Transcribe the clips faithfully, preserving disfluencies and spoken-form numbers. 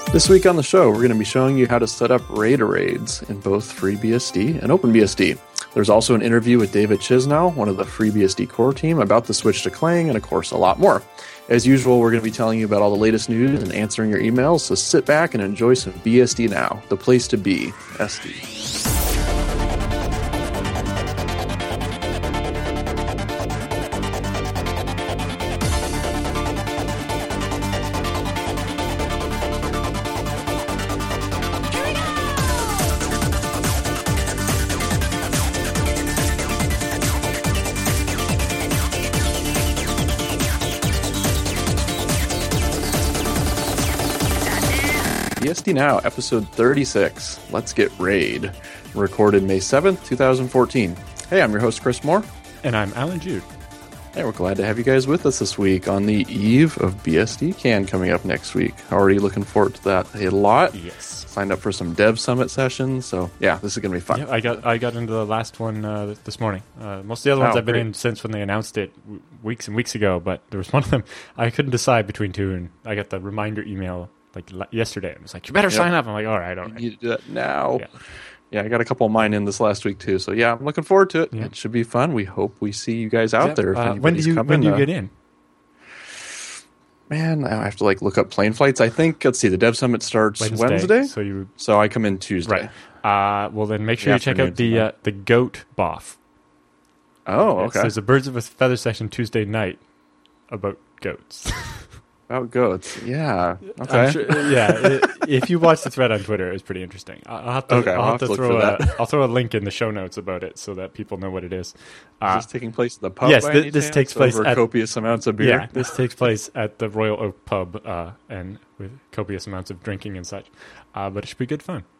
This week on the show, we're going to be showing you how to set up RAID arrays in both FreeBSD and OpenBSD. There's also an interview with David Chisnow, one of the FreeBSD core team, about the switch to Clang, and of course, a lot more. As usual, we're going to be telling you about all the latest news and answering your emails, so sit back and enjoy some B S D now, the place to be, S D. B S D Now, episode thirty-six. Let's get RAID. Recorded May seventh, twenty fourteen. Hey, I'm your host, Chris Moore. And I'm Alan Jude. Hey, we're glad to have you guys with us this week on the eve of B S D CAN coming up next week. Already looking forward to that a lot. Yes. Signed up for some Dev Summit sessions, so yeah, this is going to be fun. Yeah, I got I got into the last one uh, this morning. Uh, most of the other ones Oh, I've been great. in since when they announced it w- weeks and weeks ago, but there was one of them I couldn't decide between two, and I got the reminder email like l- yesterday. It was like, you better Yep. sign up. I'm like, all right, all You right. need to do that now. Yeah. Yeah, I got a couple of mine in this last week too, so yeah, I'm looking forward to it. Yeah. It should be fun. We hope we see you guys out Yeah, there. If uh, when do anybody's you coming, when do you uh, get in? Man, I have to like look up plane flights. I think, let's see, the Dev Summit starts Wednesday, So you so I come in Tuesday. right. Uh, well, then make sure The you check out the afternoons, uh, the Goat B O F. Oh, Yes, okay. there's a Birds of a Feather session Tuesday night about goats. About goats. Yeah. I'm Okay. sure- yeah, i if you watch the thread on Twitter, it's pretty interesting. I- I'll have to, Okay, I'll I'll have have to to look throw for a, that. I'll throw a link in the show notes about it so that people know what it is. Is Uh, this taking place at the pub? yes, by thi- any this chance? takes place over at- copious amounts of beer. yeah, this takes place at the Royal Oak Pub uh, and with copious amounts of drinking and such. Uh, but it should be good fun.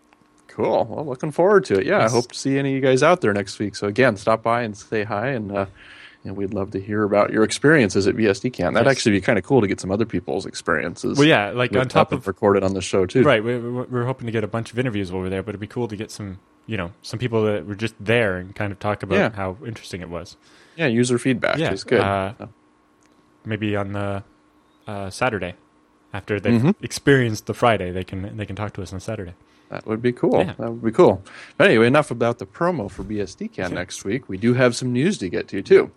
Cool. Well, looking forward to it. Yeah, Yes. I hope to see any of you guys out there next week. So again, stop by and say hi, and uh, and we'd love to hear about your experiences at B S D CAN. That'd Yes. actually be kind of cool to get some other people's experiences. Well, yeah, like on ripped top up and of recorded on the show too. right, we, we, we're hoping to get a bunch of interviews over there, but it'd be cool to get some, you know, some people that were just there and kind of talk about Yeah. how interesting it was. Yeah, user feedback Yeah, is good. uh, So, Maybe on the uh, Saturday after they've Mhm. experienced the Friday, they can they can talk to us on Saturday. That would be cool. Yeah. That would be cool. But anyway, enough about the promo for B S D CAN next week. We do have some news to get to too.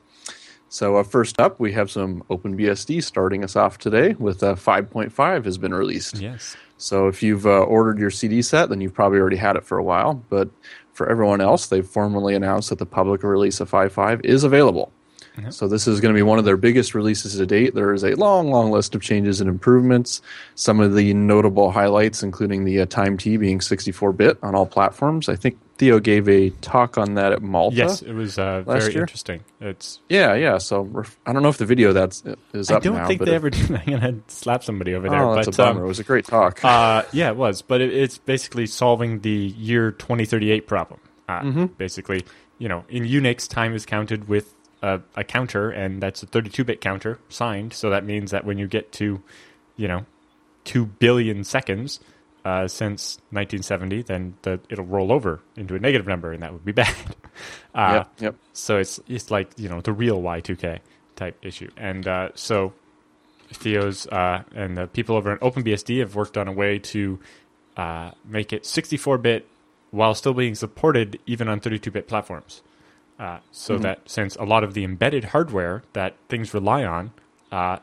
So uh, first up, we have some OpenBSD starting us off today with uh, five point five has been released. Yes. So if you've uh, ordered your C D set, then you've probably already had it for a while. But for everyone else, they've formally announced that the public release of five point five is available. Mhm. So this is going to be one of their biggest releases to date. There is a long, long list of changes and improvements. Some of the notable highlights, including the uh, time T being sixty-four bit on all platforms. I think Theo gave a talk on that at Malta. Yes, it was uh, last very year? interesting. It's Yeah, yeah. So we're, I don't know if the video that's is I up don't now. think but they if- ever did. I'm gonna slap somebody over there. Oh, that's but, a bummer. um, It was a great talk. uh, yeah, it was, but it, it's basically solving the year twenty thirty-eight problem. Uh, Mm-hmm. Basically, you know, in Unix, time is counted with a, a counter, and that's a thirty-two bit counter signed. So that means that when you get to, you know, two billion seconds uh, since nineteen seventy, then the, it'll roll over into a negative number, and that would be bad. Uh, yep, yep. So it's it's like, you know, the real Y two K type issue. And uh, so Theo's uh, and the people over at OpenBSD have worked on a way to uh, make it sixty-four bit while still being supported even on thirty-two bit platforms. Uh, so Mm-hmm. that since a lot of the embedded hardware that things rely on uh,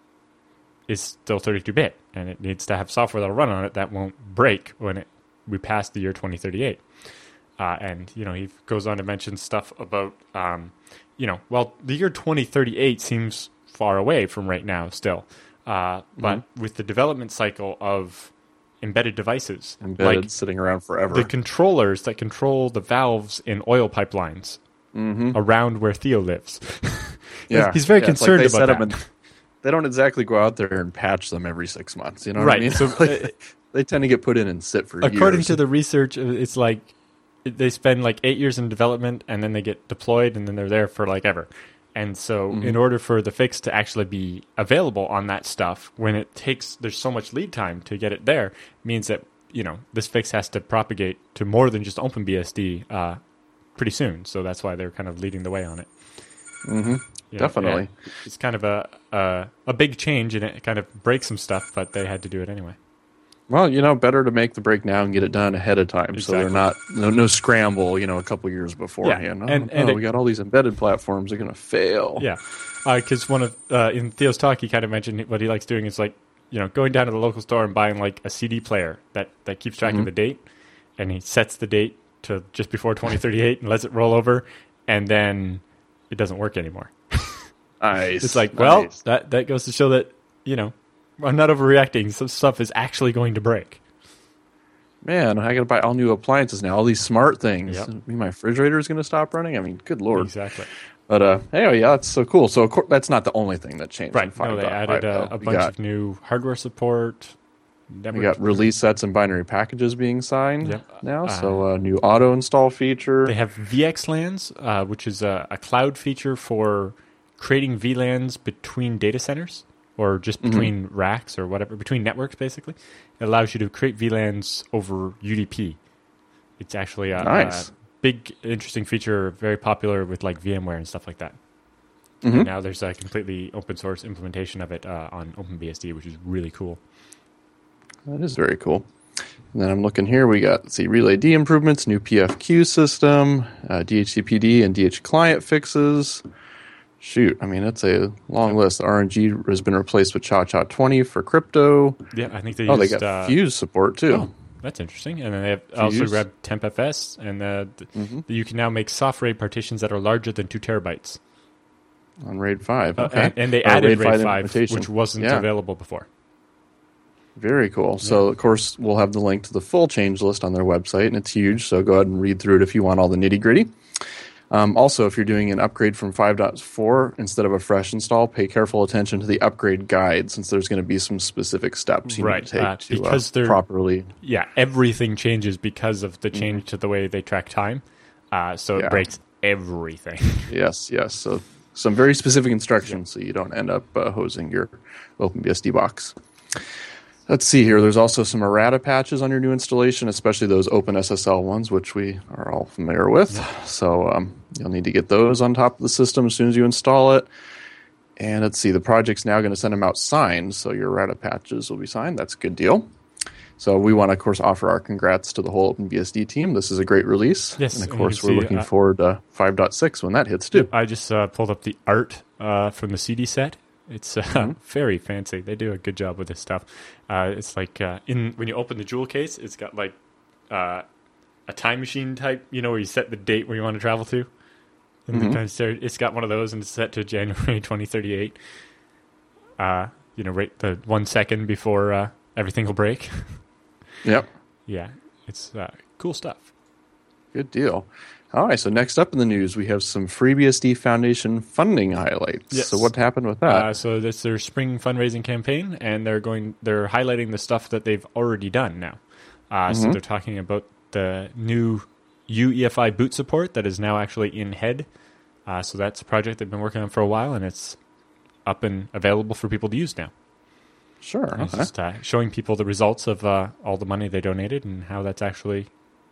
is still thirty-two bit, and it needs to have software that'll run on it that won't break when it we pass the year twenty thirty-eight. Uh, and, you know, he goes on to mention stuff about, um, you know, well, the year twenty thirty-eight seems far away from right now still. Uh, but with the development cycle of embedded devices, Embedded, like sitting around forever. the controllers that control the valves in oil pipelines around where Theo lives. Yeah, He's very yeah, it's like concerned they about set 'em that. in- they don't exactly go out there and patch them every six months. You know what Right, I mean? so, Like, uh, they tend to get put in and sit for According years. to the research, uh, it's like they spend like eight years in development, and then they get deployed, and then they're there for like ever. And so, Mm-hmm. in order for the fix to actually be available on that stuff, when it takes, there's so much lead time to get it there, means that, you know, this fix has to propagate to more than just OpenBSD uh, pretty soon. So that's why they're kind of leading the way on it. Mm-hmm. You know, Definitely. yeah, it's kind of a, a a big change, and it kind of breaks some stuff, but they had to do it anyway. Well, you know, better to make the break now and get it done ahead of time, Exactly. so they're not no, no scramble. You know, a couple years beforehand. Yeah, and- oh, and oh, it- we got all these embedded platforms; they're going to fail. Yeah, because one of uh, in Theo's talk, he kind of mentioned what he likes doing is like you know going down to the local store and buying like a C D player that that keeps track Mm-hmm. of the date, and he sets the date to just before twenty thirty-eight and lets it roll over, and then it doesn't work anymore. Nice. It's like, well, nice. that that goes to show that you know I'm not overreacting. Some stuff is actually going to break. Man, I got to buy all new appliances now. All these smart things. Yep. I mean, my refrigerator is going to stop running. I mean, good lord. Exactly. But uh, anyway, yeah, that's so cool. So of course, that's not the only thing that changed. in Right. No, they five point five, added uh, though. a We bunch got, of new hardware support. we network got support. release sets and binary packages being signed Yep. now. Uh, so a new auto install feature. They have V X LANs, uh, which is a, a cloud feature for creating V LANs between data centers or just between Mm-hmm. racks or whatever, between networks, basically. It allows you to create V LANs over U D P. It's actually a, Nice. a big, interesting feature, very popular with like VMware and stuff like that. Mhm. And now there's a completely open source implementation of it uh, on OpenBSD, which is really cool. That is very cool. And then I'm looking here. We got, let's see, Relay D improvements, new P F Q system, uh, D H C P D and D H client fixes. Shoot, I mean, it's a long list. R N G has been replaced with Cha Cha twenty for crypto. Yeah, I think they Oh, used... they got uh, Fuse support too. Oh, that's interesting. And then they have also Fuse. grabbed TempFS, and uh, th- Mhm. you can now make soft RAID partitions that are larger than two terabytes. On RAID five. Uh, Okay. and, and they Or added RAID five, implementation. which wasn't Yeah. available before. Very cool. So, of course, we'll have the link to the full change list on their website, and it's huge. So go ahead and read through it if you want all the nitty gritty. Um, also, if you're doing an upgrade from five point four instead of a fresh install, pay careful attention to the upgrade guide, since there's going to be some specific steps you Right, need to take uh, to because uh, they're- properly. Yeah, everything changes because of the change to the way they track time. Uh, so it Yeah. breaks everything. Yes, yes. So some very specific instructions so you don't end up uh, hosing your OpenBSD box. Let's see here. There's also some errata patches on your new installation, especially those OpenSSL ones, which we are all familiar with. So um, you'll need to get those on top of the system as soon as you install it. And let's see, the project's now going to send them out signed, so your errata patches will be signed. That's a good deal. So we want to, of course, offer our congrats to the whole OpenBSD team. This is a great release. Yes, and of and course, you can we're see, looking uh, forward to five point six when that hits too. I just uh, pulled up the art uh, from the C D set. It's uh, Mm-hmm. very fancy. They do a good job with this stuff. Uh, it's like uh, in when you open the jewel case, it's got like uh, a time machine type, you know, where you set the date where you want to travel to. And Mm-hmm. the kind of stare- it's got one of those, and it's set to January twenty thirty-eight. Uh, you know, right the one second before uh, everything will break. Yep. Yeah, it's uh, cool stuff. Good deal. All right, so next up in the news, we have some FreeBSD Foundation funding highlights. Yes. So what happened with that? Uh, so that's their spring fundraising campaign, and they're going. They're highlighting the stuff that they've already done now. Uh, So Mhm. they're talking about the new U E F I boot support that is now actually in head. Uh, so that's a project they've been working on for a while, and it's up and available for people to use now. Sure. And It's Okay. just uh, showing people the results of uh, all the money they donated and how that's actually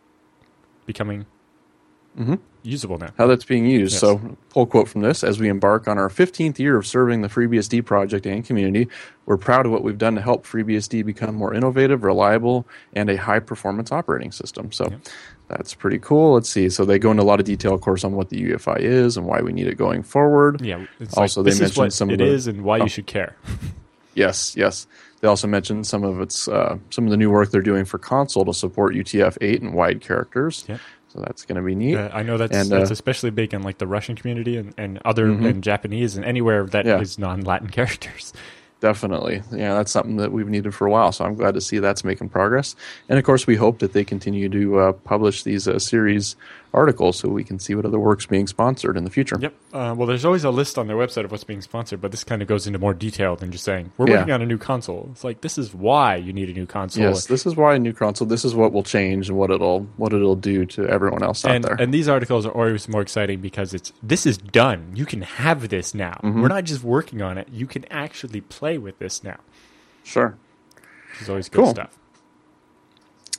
becoming Mhm. usable now. How that's being used. Yes. So, pull quote from this: as we embark on our fifteenth year of serving the FreeBSD project and community, we're proud of what we've done to help FreeBSD become more innovative, reliable, and a high-performance operating system. So, Yep. that's pretty cool. Let's see. So, they go into a lot of detail, of course, on what the U E F I is and why we need it going forward. Yeah. It's Also, like, they this is mentioned what some of it the- is and why Oh. you should care. Yes, yes. They also mentioned some of its uh, some of the new work they're doing for console to support U T F eight and wide characters. Yep. So that's going to be neat. Uh, I know that's And, that's uh, especially big in like the Russian community and, and other Mhm. and Japanese and anywhere that is Yeah. non-Latin characters. Definitely. Yeah, that's something that we've needed for a while. So I'm glad to see that's making progress. And of course, we hope that they continue to uh, publish these uh, series articles so we can see what other work's being sponsored in the future. Yep. Uh, well, there's always a list on their website of what's being sponsored, but this kind of goes into more detail than just saying we're Yeah. working on a new console. It's like this is why you need a new console. Yes, this is why a new console. This is what will change and what it'll what it'll do to everyone else out and there. and these articles are always more exciting because it's this is done. You can have this now. Mm-hmm. We're not just working on it. You can actually play with this now. Sure. Which is always good Cool. stuff.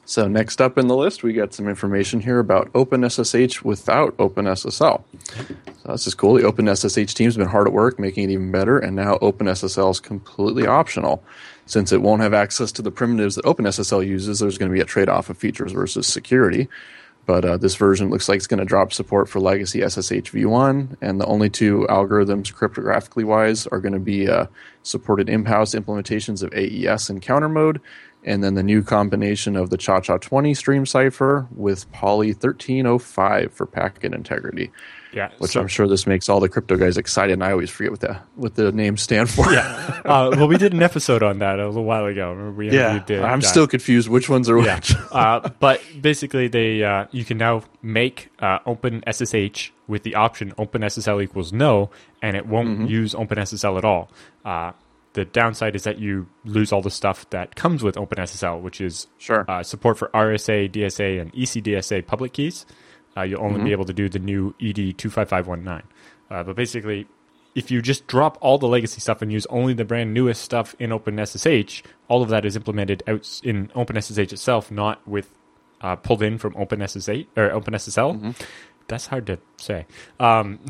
So next up in the list, we got some information here about OpenSSH without OpenSSL. So this is cool. The OpenSSH team's been hard at work making it even better, and now OpenSSL is completely optional. Since it won't have access to the primitives that OpenSSL uses, there's going to be a trade-off of features versus security. But uh, this version looks like it's going to drop support for legacy S S H v one, and the only two algorithms cryptographically wise are going to be uh, supported in-house implementations of A E S and counter mode, and then the new combination of the C H A twenty stream cipher with Poly thirteen oh five for packet integrity. Yeah, which so, I'm sure this makes all the crypto guys excited, and I always forget what the what the names stand for. Yeah, uh, well, we did an episode on that a little while ago. Remember we yeah, did, I'm uh, still confused which ones are yeah. which. uh, but basically, they uh, you can now make uh, OpenSSH with the option OpenSSL equals no, and it won't mm-hmm. use OpenSSL at all. Uh, the downside is that you lose all the stuff that comes with OpenSSL, which is sure. uh, support for R S A, D S A, and E C D S A public keys. Uh, you'll only mm-hmm. be able to do the new E D two five five one nine. Uh, but basically, if you just drop all the legacy stuff and use only the brand newest stuff in OpenSSH, all of that is implemented out in OpenSSH itself, not with uh, pulled in from OpenSSH or OpenSSL. Mm-hmm. That's hard to say. Um,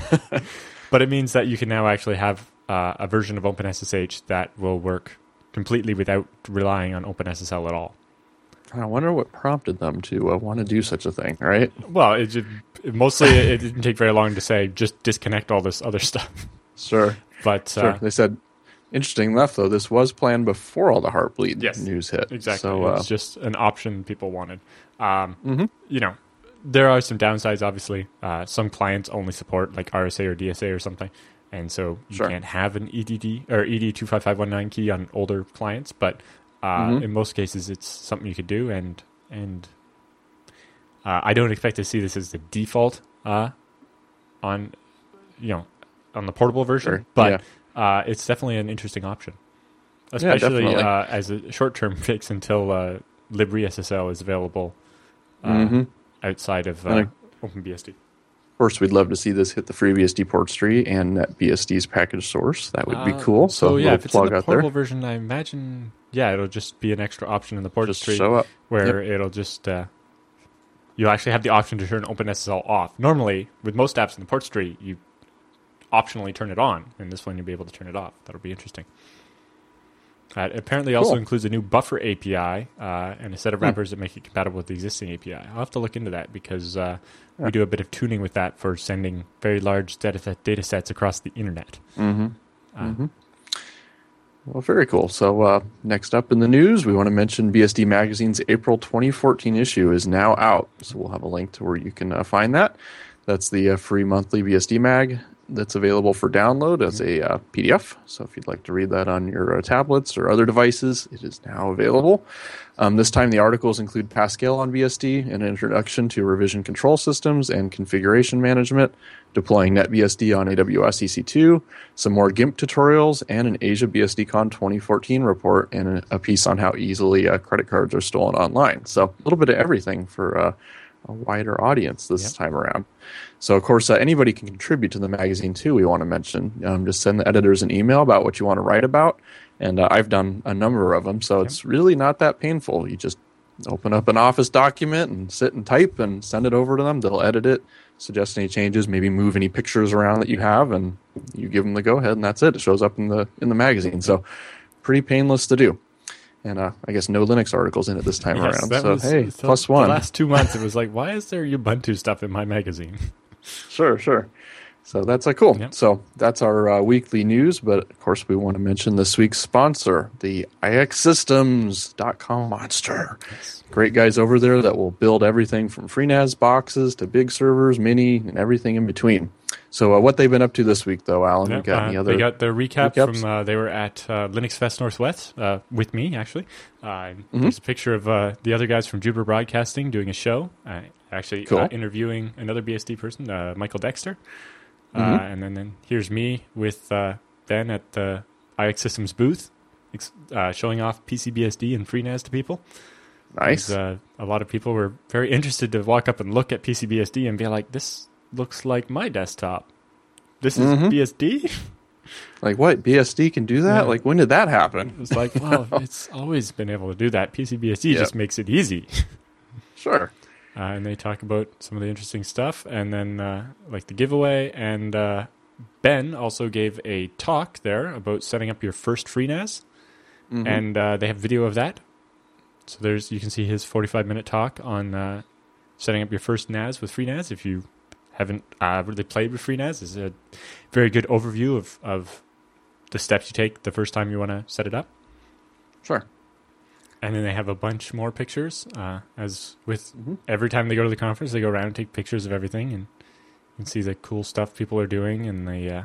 but it means that you can now actually have uh, a version of OpenSSH that will work completely without relying on OpenSSL at all. I wonder what prompted them to uh, want to do such a thing, right? Well, it just, mostly it didn't take very long to say, just disconnect all this other stuff. Sure. But sure. Uh, they said, interesting enough, though, this was planned before all the Heartbleed yes, news hit. Exactly. So, uh, uh, it's just an option people wanted. Um, mm-hmm. You know, there are some downsides, obviously. Uh, some clients only support like R S A or D S A or something. And so you sure. can't have an E D D or E D two five five one nine key on older clients. But uh, mm-hmm. in most cases, it's something you could do. And And uh, I don't expect to see this as the default uh, on, you know, on the portable version, sure. but yeah. uh, it's definitely an interesting option, especially yeah, uh, as a short-term fix until uh, LibreSSL is available uh, mm-hmm. outside of uh, I, OpenBSD. Of course, we'd love to see this hit the FreeBSD port tree and NetBSD's package source. That would be uh, cool. So, so yeah, if it's in the portable there. version, I imagine, yeah, it'll just be an extra option in the port just tree show up. where yep. it'll just uh, you'll actually have the option to turn OpenSSL off. Normally, with most apps in the port tree, you optionally turn it on, and this one you'll be able to turn it off. That'll be interesting. Uh, it apparently also cool. includes a new buffer A P I uh, and a set of wrappers hmm. that make it compatible with the existing A P I. I'll have to look into that because uh, yeah. we do a bit of tuning with that for sending very large data, data sets across the internet. Mm-hmm. Uh, mm-hmm. Well, very cool. So uh, next up in the news, we want to mention B S D Magazine's April twenty fourteen issue is now out. So we'll have a link to where you can uh, find that. That's the uh, free monthly B S D mag that's available for download as a uh, P D F. So if you'd like to read that on your uh, tablets or other devices, it is now available. Um, this time the articles include Pascal on B S D, an introduction to revision control systems and configuration management, deploying NetBSD on A W S E C two, some more GIMP tutorials, and an Asia BSDCon twenty fourteen report, and a piece on how easily uh, credit cards are stolen online. So a little bit of everything for uh, a wider audience this yep. time around. So, of course, uh, anybody can contribute to the magazine, too, we want to mention. Um, just send the editors an email about what you want to write about, and uh, I've done a number of them, so yep. it's really not that painful. You just open up an Office document and sit and type and send it over to them. They'll edit it, suggest any changes, maybe move any pictures around that you have, and you give them the go-ahead, and that's it. It shows up in the in the magazine. So pretty painless to do. And uh, I guess no Linux articles in it this time yes, around. So, was, hey, the, plus one. The last two months, it was like, why is there Ubuntu stuff in my magazine? Sure, sure. So that's uh, cool. Yep. So that's our uh, weekly news. But, of course, we want to mention this week's sponsor, the I X Systems dot com monster. Yes. Great guys over there that will build everything from FreeNAS boxes to big servers, mini, and everything in between. So uh, what they've been up to this week, though, Alan? Yep, you got uh, any other They got their recap recaps? from, uh, they were at uh, Linux Fest Northwest uh, with me, actually. Uh, mm-hmm. There's a picture of uh, the other guys from Jupiter Broadcasting doing a show, uh, actually cool. uh, interviewing another B S D person, uh, Michael Dexter. Mm-hmm. Uh, and then, then here's me with uh, Ben at the I X Systems booth, uh, showing off P C B S D and FreeNAS to people. Nice. Uh, a lot of people were very interested to walk up and look at P C B S D and be like, this looks like my desktop. This is mm-hmm. B S D? Like, what? B S D can do that? Yeah. Like, when did that happen? It's like, well, it's always been able to do that. P C B S D Yep. just makes it easy. Sure. Uh, and they talk about some of the interesting stuff, and then uh, like the giveaway. And uh, Ben also gave a talk there about setting up your first FreeNAS, Mhm. and uh, they have video of that. So there's you can see his forty-five minute talk on uh, setting up your first N A S with FreeNAS. If you haven't uh, really played with FreeNAS, it's a very good overview of, of the steps you take the first time you want to set it up. Sure. And then they have a bunch more pictures. Uh, as with Mhm. every time they go to the conference, they go around and take pictures of everything, and you can see the cool stuff people are doing. And they uh,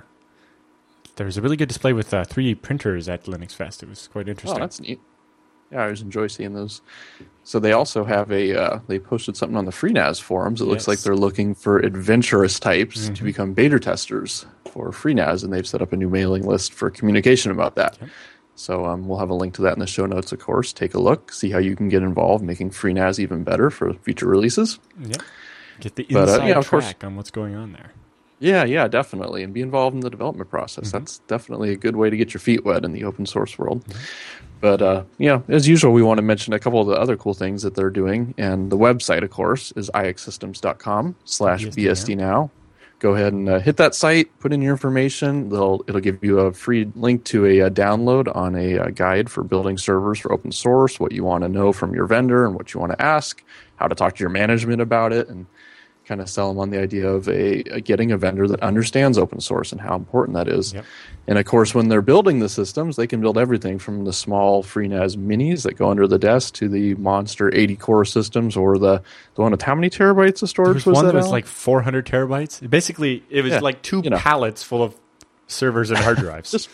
there was a really good display with uh, three D printers at Linux Fest. It was quite Oh, interesting. that's neat. Yeah, I always enjoy seeing those. So they also have a, uh, they posted something on the FreeNAS forums. It looks like Yes. they're looking for adventurous types to Mhm. become beta testers for FreeNAS, and they've set up a new mailing list for communication about that. Yep. So um, we'll have a link to that in the show notes, of course. Take a look, see how you can get involved, making FreeNAS even better for future releases. Yep. Get the But, uh, inside yeah, of course- track on what's going on there. Yeah, yeah, definitely. And be involved in the development process. Mhm. That's definitely a good way to get your feet wet in the open source world. Mhm. But, uh, you know, as usual, we want to mention a couple of the other cool things that they're doing. And the website, of course, is ixsystems.com slash BSD now. Go ahead and uh, hit that site, put in your information. They'll It'll give you a free link to a, uh download on a, uh guide for building servers for open source, what you want to know from your vendor and what you want to ask, how to talk to your management about it, and kind of sell them on the idea of a, a getting a vendor that understands open source and how important that is. Yep. And of course, when they're building the systems, they can build everything from the small FreeNAS minis that go under the desk to the monster eighty core systems, or the, the one with how many terabytes of storage There was was one that? that was Alan? like four hundred terabytes. Basically, it was Yeah, like two you know. pallets full of servers and hard drives. Just-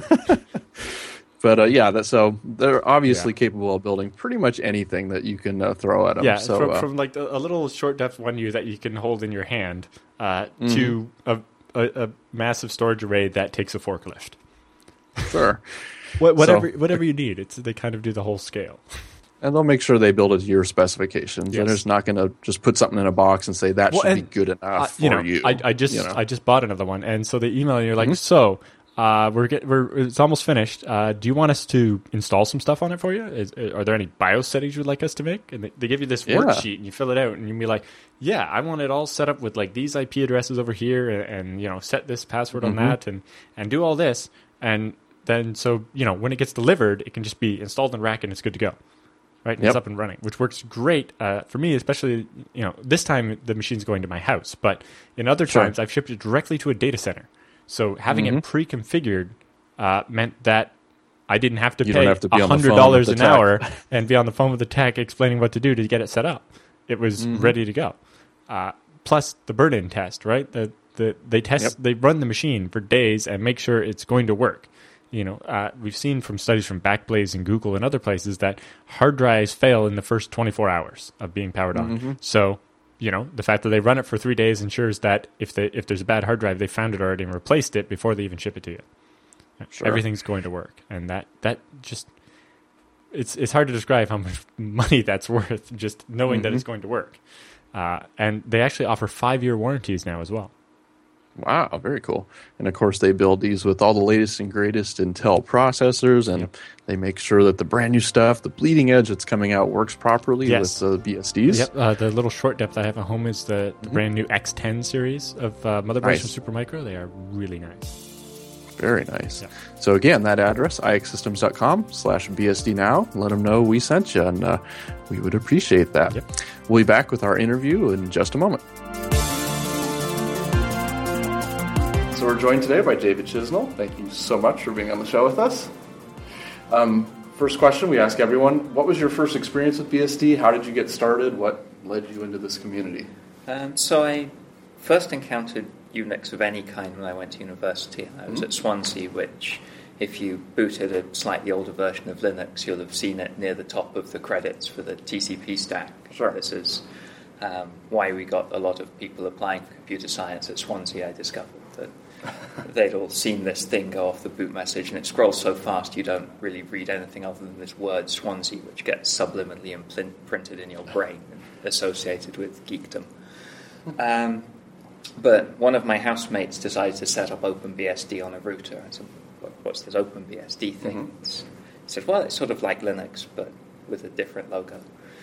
But uh, yeah, that, so they're obviously Yeah. capable of building pretty much anything that you can uh, throw at them. yeah, so, from, uh, from like a, a little short depth one U that you can hold in your hand uh, Mm-hmm. to a, a, a massive storage array that takes a forklift. sure. What, whatever So- whatever you need, it's they kind of do the whole scale. And they'll make sure they build it to your specifications. Yes. And they're just not going to just put something in a box and say that Well, should be and, good enough Uh, for you know, you. I, I just you know? I just bought another one, and so they email you. You're like, Mhm. so uh, we're get, we're it's almost finished. Uh, do you want us to install some stuff on it for you? Is, are there any BIOS settings you'd like us to make? And they, they give you this Yeah. worksheet, and you fill it out, and you can be like, yeah, I want it all set up with like these I P addresses over here, and, and you know, set this password Mhm. on that, and and do all this, and then so you know when it gets delivered, it can just be installed in rack, and it's good to go. Right, and Yep. it's up and running, which works great uh, for me, especially you know this time the machine's going to my house, but in other Sure. times I've shipped it directly to a data center. So having Mhm. it pre-configured uh, meant that I didn't have to You don't pay have to be on the hundred phone dollars with an the tech. hour and be on the phone with the tech explaining what to do to get it set up. It was Mhm. ready to go. Uh, plus the burn-in test, right? The the they test Yep. they run the machine for days and make sure it's going to work. You know, uh, we've seen from studies from Backblaze and Google and other places that hard drives fail in the first twenty-four hours of being powered on. Mhm. So, you know, the fact that they run it for three days ensures that if they if there's a bad hard drive, they found it already and replaced it before they even ship it to you. Sure. Everything's going to work, and that that just it's it's hard to describe how much money that's worth just knowing that Mhm. it's going to work. Uh, and they actually offer five year warranties now as well. Wow, very cool. And of course, they build these with all the latest and greatest Intel processors, and Yep. they make sure that the brand new stuff, the bleeding edge that's coming out, works properly Yes. with the B S Ds. Yep, uh, the little short depth I have at home is the, the Mhm. brand new X ten series of uh, motherboards Nice. from Supermicro. They are really nice. Very nice. Yeah. So again, that address, ixsystems.com slash BSD now. Let them know we sent you, and uh, we would appreciate that. Yep. We'll be back with our interview in just a moment. So we're joined today by David Chisnell. Thank you so much for being on the show with us. Um, first question we ask everyone, what was your first experience with B S D? How did you get started? What led you into this community? Um, so I first encountered Unix of any kind when I went to university. I was Mhm. at Swansea, which if you booted a slightly older version of Linux, you'll have seen it near the top of the credits for the T C P stack. Sure. This is um, why we got a lot of people applying for computer science at Swansea. I discovered that they'd all seen this thing go off the boot message, and it scrolls so fast you don't really read anything other than this word Swansea, which gets subliminally impl- printed in your brain and associated with geekdom. Um, but one of my housemates decided to set up OpenBSD on a router. I said, what, what's this OpenBSD thing? Mm-hmm. He said, well, it's sort of like Linux, but with a different logo.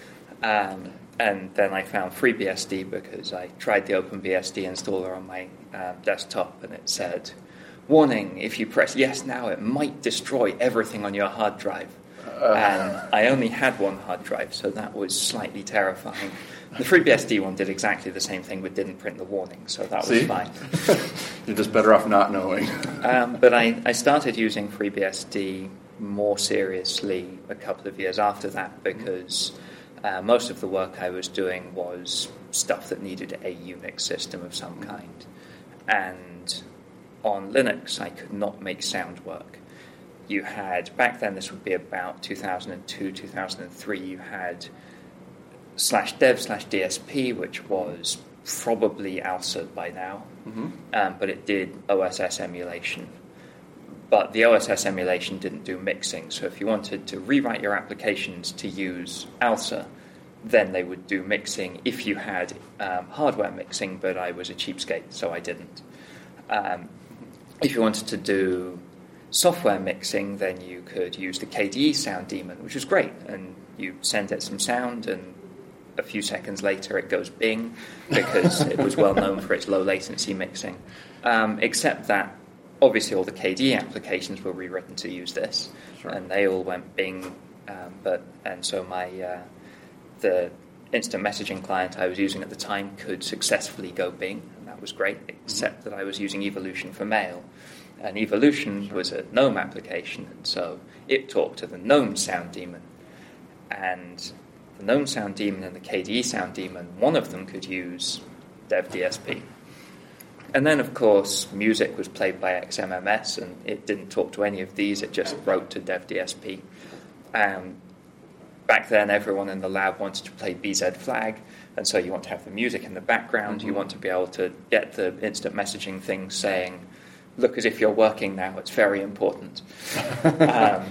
Um, and then I found FreeBSD because I tried the OpenBSD installer on my uh, desktop, and it said, warning, if you press yes now, it might destroy everything on your hard drive. Uh. And I only had one hard drive, so that was slightly terrifying. The FreeBSD one did exactly the same thing, but didn't print the warning, so that See? was fine. You're just better off not knowing. um, but I, I started using FreeBSD more seriously a couple of years after that, because uh, most of the work I was doing was stuff that needed a Unix system of some kind. And on Linux, I could not make sound work. You had, back then, this would be about two thousand two, two thousand three, you had slash dev slash D S P, which was probably ALSA by now, mm-hmm. um, but it did O S S emulation. But the O S S emulation didn't do mixing, so if you wanted to rewrite your applications to use ALSA, then they would do mixing if you had um, hardware mixing, but I was a cheapskate, so I didn't. Um, if you wanted to do software mixing, then you could use the K D E sound daemon, which was great, and you send it some sound, and a few seconds later it goes bing, because it was well known for its low latency mixing. Um, except that obviously all the K D E applications were rewritten to use this, sure. and they all went bing. Um, but and so my uh, the instant messaging client I was using at the time could successfully go bing, and that was great. Except mm-hmm. that I was using Evolution for mail, and Evolution was a GNOME application, and so it talked to the GNOME sound daemon, and the GNOME sound daemon and the K D E sound daemon, one of them could use DevDSP. And then, of course, music was played by X M M S, and it didn't talk to any of these, it just wrote to DevDSP. Um, back then, everyone in the lab wanted to play B Z Flag, and so you want to have the music in the background, mm-hmm. you want to be able to get the instant messaging thing saying, look as if you're working now, it's very important. um,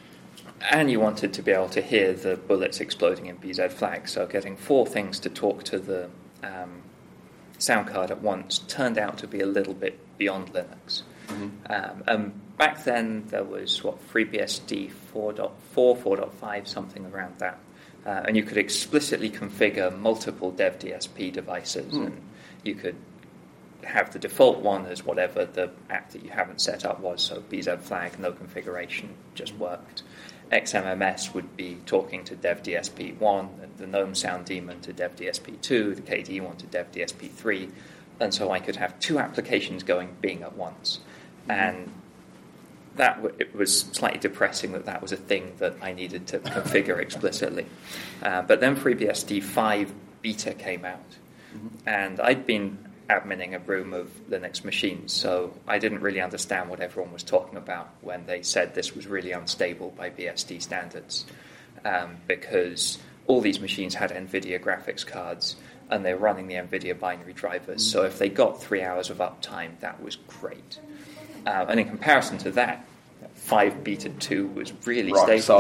and you wanted to be able to hear the bullets exploding in B Z Flag, so getting four things to talk to the um, sound card at once turned out to be a little bit beyond Linux. Mm-hmm. Um, and back then there was, what, FreeBSD four point four, four point five, something around that. Uh, and you could explicitly configure multiple DevDSP devices, mm. and you could have the default one as whatever the app that you haven't set up was, so B Z Flag, no configuration, just worked. X M M S would be talking to DevDSP one, the GNOME sound daemon to DevDSP two, the K D E one to DevDSP three, and so I could have two applications going bing at once. And that w- it was slightly depressing that that was a thing that I needed to configure explicitly. Uh, but then FreeBSD five beta came out, mm-hmm. and I'd been adminning a room of Linux machines, so I didn't really understand what everyone was talking about when they said this was really unstable by B S D standards, um, because all these machines had NVIDIA graphics cards, and they were running the NVIDIA binary drivers, so if they got three hours of uptime, that was great. Uh, and in comparison to that, five beta two was really Rock stable.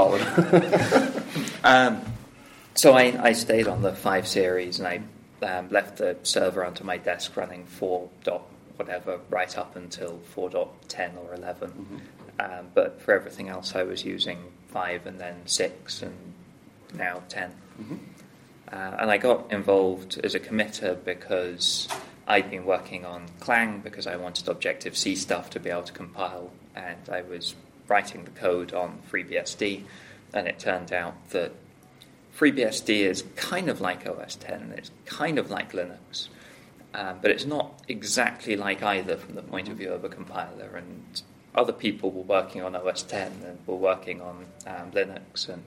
solid. um, so I, I stayed on the five series, and I Um, left the server onto my desk running four dot whatever right up until four point ten or eleven. Mm-hmm. Um, but for everything else, I was using five and then six and now ten. Mm-hmm. Uh, and I got involved as a committer because I'd been working on Clang because I wanted Objective-C stuff to be able to compile, and I was writing the code on FreeBSD, and it turned out that FreeBSD is kind of like O S ten, it's kind of like Linux, um, but it's not exactly like either from the point of view of a compiler, and other people were working on O S ten and were working on um, Linux, and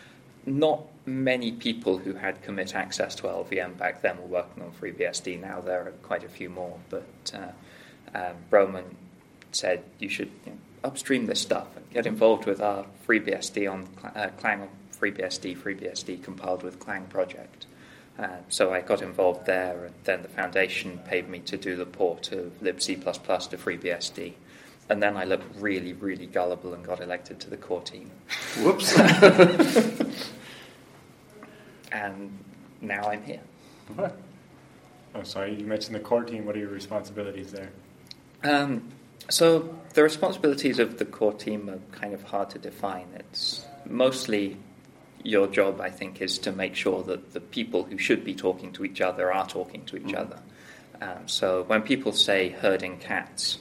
not many people who had commit access to L V M back then were working on FreeBSD. Now there are quite a few more, but uh, um, Broman said you should you know, upstream this stuff and get involved with our FreeBSD on uh, Clang FreeBSD, FreeBSD compiled with Clang project. Uh, so I got involved there, and then the foundation paid me to do the port of libc++ to FreeBSD. And then I looked really, really gullible and got elected to the core team. Whoops. And now I'm here. Okay. Oh, sorry, you mentioned the core team. What are your responsibilities there? Um, so the responsibilities of the core team are kind of hard to define. It's mostly your job, I think, is to make sure that the people who should be talking to each other are talking to each mm-hmm. other. Um, so when people say herding cats,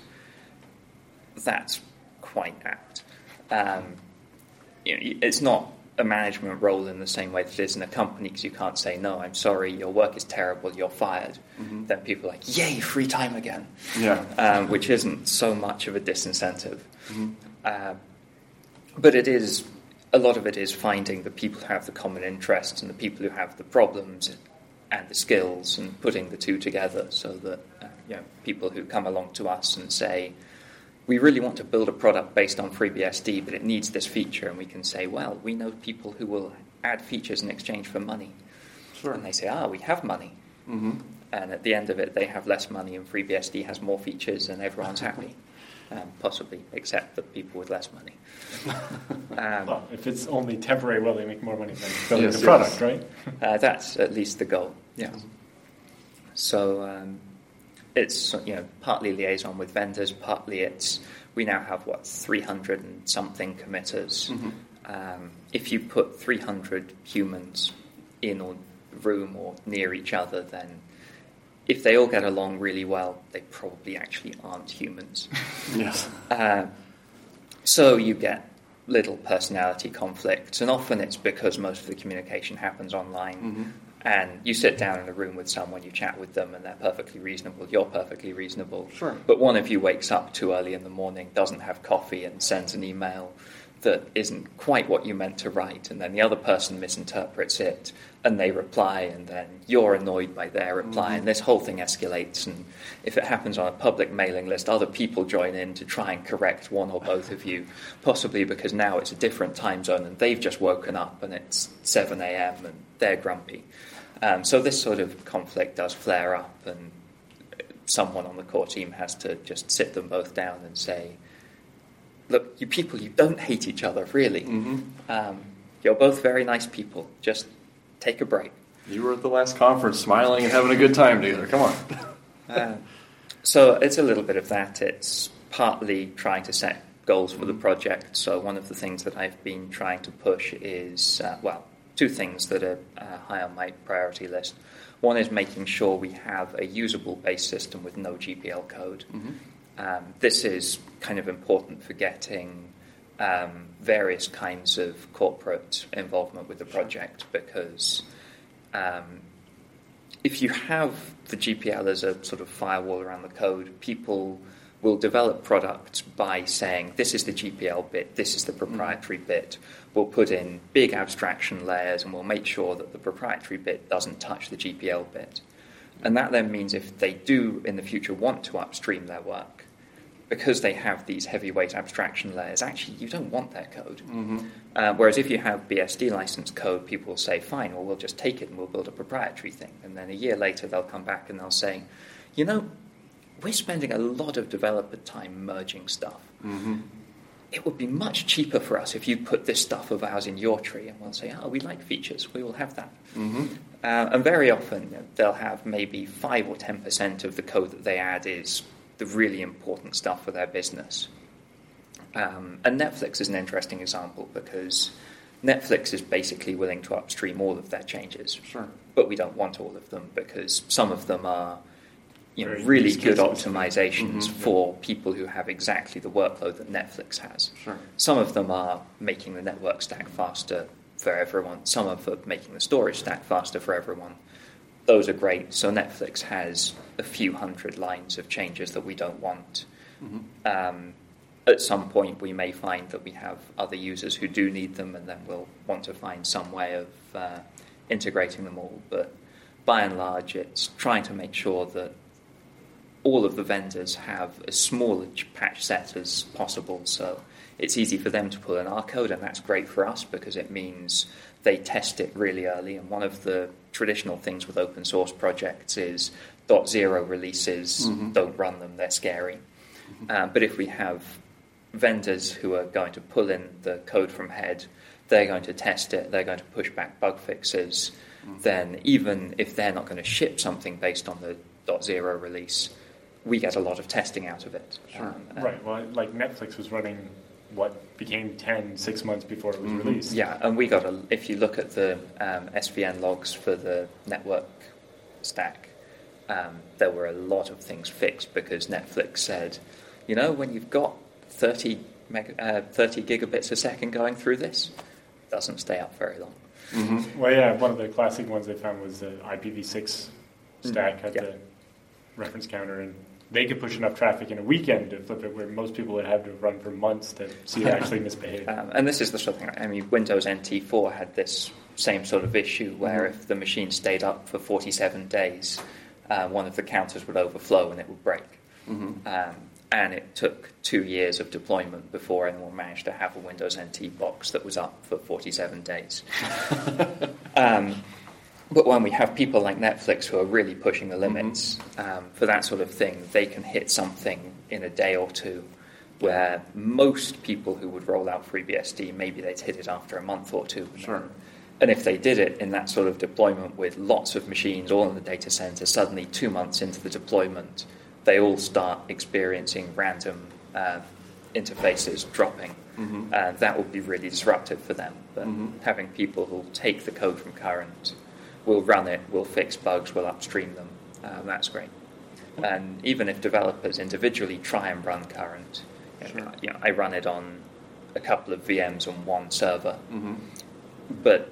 that's quite apt. Um, you know, it's not a management role in the same way that it is in a company, because you can't say, no, I'm sorry, your work is terrible, you're fired. Mm-hmm. Then people are like, yay, free time again. Yeah. Um, which isn't so much of a disincentive. Mm-hmm. Uh, but it is, a lot of it is finding the people who have the common interests and the people who have the problems and the skills, and putting the two together so that uh, you know, people who come along to us and say, we really want to build a product based on FreeBSD, but it needs this feature, and we can say, well, we know people who will add features in exchange for money. Sure. And they say, ah, we have money. Mm-hmm. And at the end of it, they have less money, and FreeBSD has more features, and everyone's happy. Um, possibly, except the people with less money. Um, well, if it's only temporary, well, they make more money than building yes, the product, yes. right? uh, that's at least the goal, yeah. So um, it's, you know, partly liaison with vendors, partly it's, we now have, what, three hundred and something committers. Mm-hmm. Um, if you put three hundred humans in a room or near each other, then if they all get along really well, they probably actually aren't humans. Yes. Uh, so you get little personality conflicts, and often it's because most of the communication happens online. Mm-hmm. And you sit down in a room with someone, you chat with them, and they're perfectly reasonable, you're perfectly reasonable. Sure. But one of you wakes up too early in the morning, doesn't have coffee, and sends an email that isn't quite what you meant to write, and then the other person misinterprets it, and they reply, and then you're annoyed by their reply, mm-hmm. and this whole thing escalates, and if it happens on a public mailing list, other people join in to try and correct one or both of you, possibly because now it's a different time zone, and they've just woken up, and it's seven a.m., and they're grumpy. Um, so this sort of conflict does flare up, and someone on the core team has to just sit them both down and say, look, you people, you don't hate each other, really. Mm-hmm. Um, you're both very nice people. Just take a break. You were at the last conference smiling and having a good time together. Come on. uh, so it's a little bit of that. It's partly trying to set goals for mm-hmm. the project. So one of the things that I've been trying to push is, uh, well, two things that are uh, high on my priority list. One is making sure we have a usable base system with no G P L code. Mm-hmm. Um, this is kind of important for getting um, various kinds of corporate involvement with the project, because um, if you have the G P L as a sort of firewall around the code, people will develop products by saying, this is the G P L bit, this is the proprietary mm-hmm. bit. We'll put in big abstraction layers, and we'll make sure that the proprietary bit doesn't touch the G P L bit. And that then means if they do in the future want to upstream their work, because they have these heavyweight abstraction layers, actually you don't want their code. Mm-hmm. Uh, whereas if you have B S D licensed code, people will say, fine, well, we'll just take it and we'll build a proprietary thing. And then a year later they'll come back and they'll say, you know, we're spending a lot of developer time merging stuff. Mm-hmm. It would be much cheaper for us if you put this stuff of ours in your tree. And we'll say, oh, we like features, we will have that. Mm-hmm. Uh, and very often you know, they'll have maybe five or ten percent of the code that they add is the really important stuff for their business. Um, and Netflix is an interesting example, because Netflix is basically willing to upstream all of their changes. Sure. But we don't want all of them, because some of them are you know, really good optimizations mm-hmm. for people who have exactly the workload that Netflix has. Sure. Some of them are making the network stack faster for everyone. Some of them are making the storage stack faster for everyone. Those are great. So Netflix has a few hundred lines of changes that we don't want. Mm-hmm. Um, at some point, we may find that we have other users who do need them, and then we'll want to find some way of uh, integrating them all. But by and large, it's trying to make sure that all of the vendors have as small a patch set as possible, so it's easy for them to pull in our code, and that's great for us because it means they test it really early. And one of the traditional things with open source projects is dot zero releases, mm-hmm. don't run them, they're scary. Mm-hmm. Um, but if we have vendors who are going to pull in the code from head, they're going to test it, they're going to push back bug fixes, mm. then even if they're not going to ship something based on the dot zero release, we get a lot of testing out of it. Sure. Um, right. Well, like Netflix was running what became ten six months before it was mm-hmm. released. Yeah, and we got a. If you look at the um, S V N logs for the network stack, um, there were a lot of things fixed because Netflix said, you know, when you've got thirty mega, uh, thirty gigabits a second going through this, it doesn't stay up very long. Mm-hmm. Well, yeah, one of the classic ones they found was the I P v six stack mm-hmm. had yeah. the reference counter, and they could push enough traffic in a weekend to flip it, where most people would have to run for months to see it actually misbehave. Um, and this is the sort of thing, I mean, Windows N T four had this same sort of issue where mm-hmm. if the machine stayed up for forty-seven days, uh, one of the counters would overflow and it would break. Mm-hmm. Um, and it took two years of deployment before anyone managed to have a Windows N T box that was up for forty-seven days. um, But when we have people like Netflix who are really pushing the limits mm-hmm. um, for that sort of thing, they can hit something in a day or two where most people who would roll out FreeBSD, maybe they'd hit it after a month or two. Sure. And if they did it in that sort of deployment with lots of machines all in the data center, suddenly two months into the deployment, they all start experiencing random uh, interfaces dropping. Mm-hmm. Uh, that would be really disruptive for them. But mm-hmm. having people who take the code from Current, we'll run it, we'll fix bugs, we'll upstream them. Um, that's great. And even if developers individually try and run Current, sure. you know, I run it on a couple of V Ms on one server, mm-hmm. but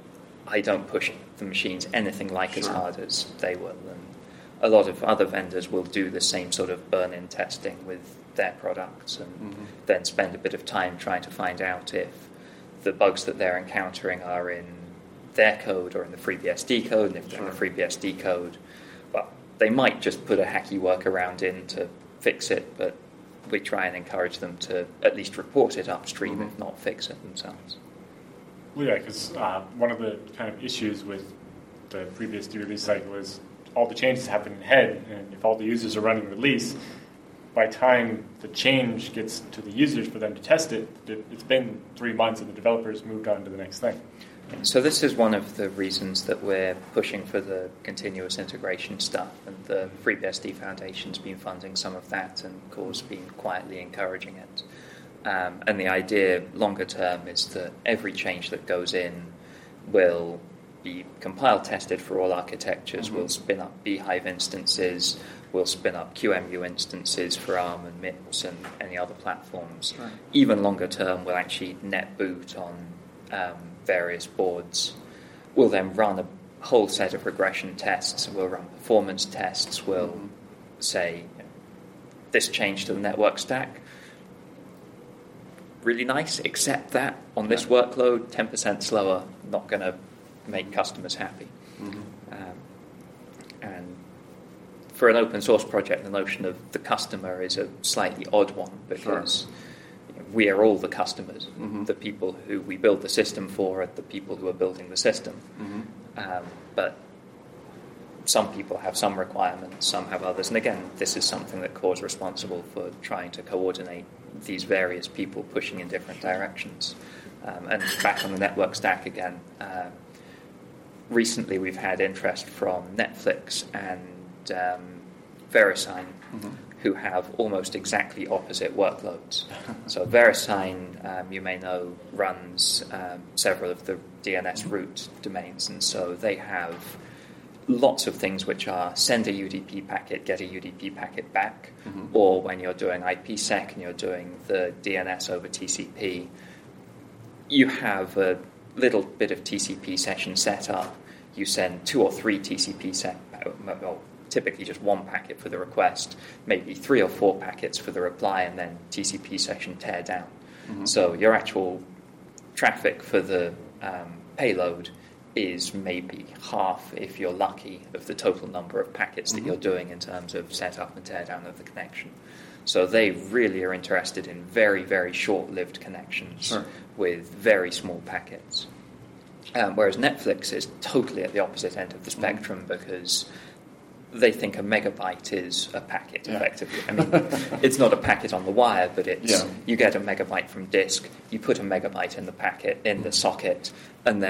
I don't push the machines anything like sure. as hard as they will. And a lot of other vendors will do the same sort of burn-in testing with their products and mm-hmm. then spend a bit of time trying to find out if the bugs that they're encountering are in their code or in the FreeBSD code, and if they're sure. in the FreeBSD code, well, they might just put a hacky workaround in to fix it, but we try and encourage them to at least report it upstream, mm-hmm. if not fix it themselves. Well, yeah, because uh, one of the kind of issues with the FreeBSD release cycle is all the changes happen in head, and if all the users are running release, by the time the change gets to the users for them to test it, it's been three months and the developers moved on to the next thing. So this is one of the reasons that we're pushing for the continuous integration stuff, and the FreeBSD Foundation's been funding some of that, and Core's been quietly encouraging it. Um, and the idea longer term is that every change that goes in will be compile tested for all architectures, mm-hmm. we'll spin up Beehive instances, we'll spin up Q M U instances for ARM and MIPS and any other platforms. Right. Even longer term, we'll actually net boot on um, various boards. We'll then run a whole set of regression tests. We'll run performance tests. We'll mm-hmm. say, you know, this change to the network stack, really nice, except that on this yeah. workload, ten percent slower, not going to make customers happy. Mm-hmm. Um, and for an open source project, the notion of the customer is a slightly odd one, because sure. we are all the customers. Mm-hmm. The people who we build the system for are the people who are building the system. Mm-hmm. Um, but some people have some requirements, some have others. And again, this is something that Core is responsible for, trying to coordinate these various people pushing in different directions. Um, and back on the network stack again, uh, recently we've had interest from Netflix and um, VeriSign, mm-hmm. who have almost exactly opposite workloads. So VeriSign, um, you may know, runs um, several of the D N S root domains, and so they have lots of things which are send a U D P packet, get a U D P packet back, mm-hmm. or when you're doing IPsec and you're doing the D N S over T C P, you have a little bit of T C P session set up. You send two or three T C P set, well, typically just one packet for the request, maybe three or four packets for the reply, and then T C P session tear down. Mm-hmm. So your actual traffic for the um, payload is maybe half, if you're lucky, of the total number of packets mm-hmm. that you're doing in terms of setup and tear down of the connection. So they really are interested in very, very short-lived connections sure. with very small packets. Um, whereas Netflix is totally at the opposite end of the spectrum, mm-hmm. because they think a megabyte is a packet, yeah. effectively. I mean, it's not a packet on the wire, but it's yeah. you get a megabyte from disk, you put a megabyte in the packet, in the socket, and then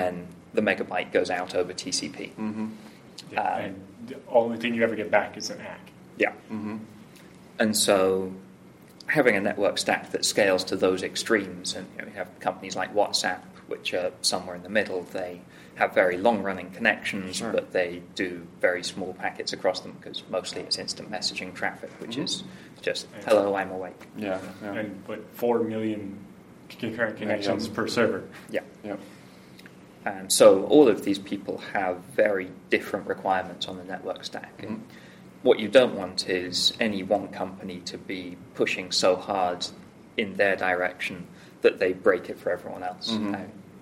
the megabyte goes out over T C P. Mm-hmm. Yeah, Um, and the only thing you ever get back is an A C K. Yeah. Mm-hmm. And so having a network stack that scales to those extremes, and you know, we have companies like WhatsApp, which are somewhere in the middle. They have very long-running connections, Sure. but they do very small packets across them because mostly it's instant messaging traffic, which Mm-hmm. is just, hello, I'm awake. Yeah. Yeah. And but four million concurrent connections Yeah. per server. Yeah. yeah. And so all of these people have very different requirements on the network stack. Mm-hmm. And what you don't want is any one company to be pushing so hard in their direction that they break it for everyone else. Mm-hmm. Uh,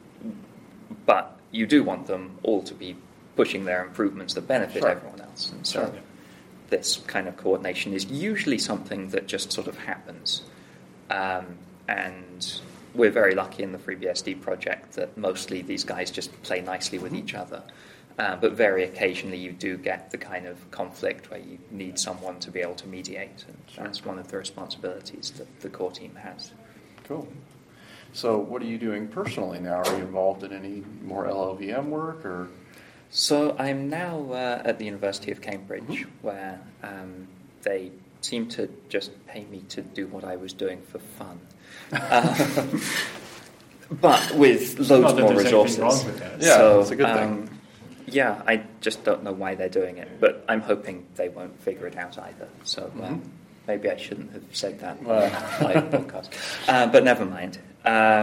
but you do want them all to be pushing their improvements that benefit Sure. everyone else. And so Sure. this kind of coordination is usually something that just sort of happens. Um, and we're very lucky in the FreeBSD project that mostly these guys just play nicely with each other. Uh, but very occasionally you do get the kind of conflict where you need someone to be able to mediate. And Sure. that's one of the responsibilities that the core team has. Cool. So what are you doing personally now? Are you involved in any more L L V M work or? So I'm now uh, at the University of Cambridge, Mm-hmm. where um, they seem to just pay me to do what I was doing for fun. Um, but with loads Not that more there's resources. anything wrong with that. Yeah, so, it's a good thing. um, Yeah, I just don't know why they're doing it, but I'm hoping they won't figure it out either. So uh, Mhm. maybe I shouldn't have said that Well. on my podcast. Uh, but never mind. Uh,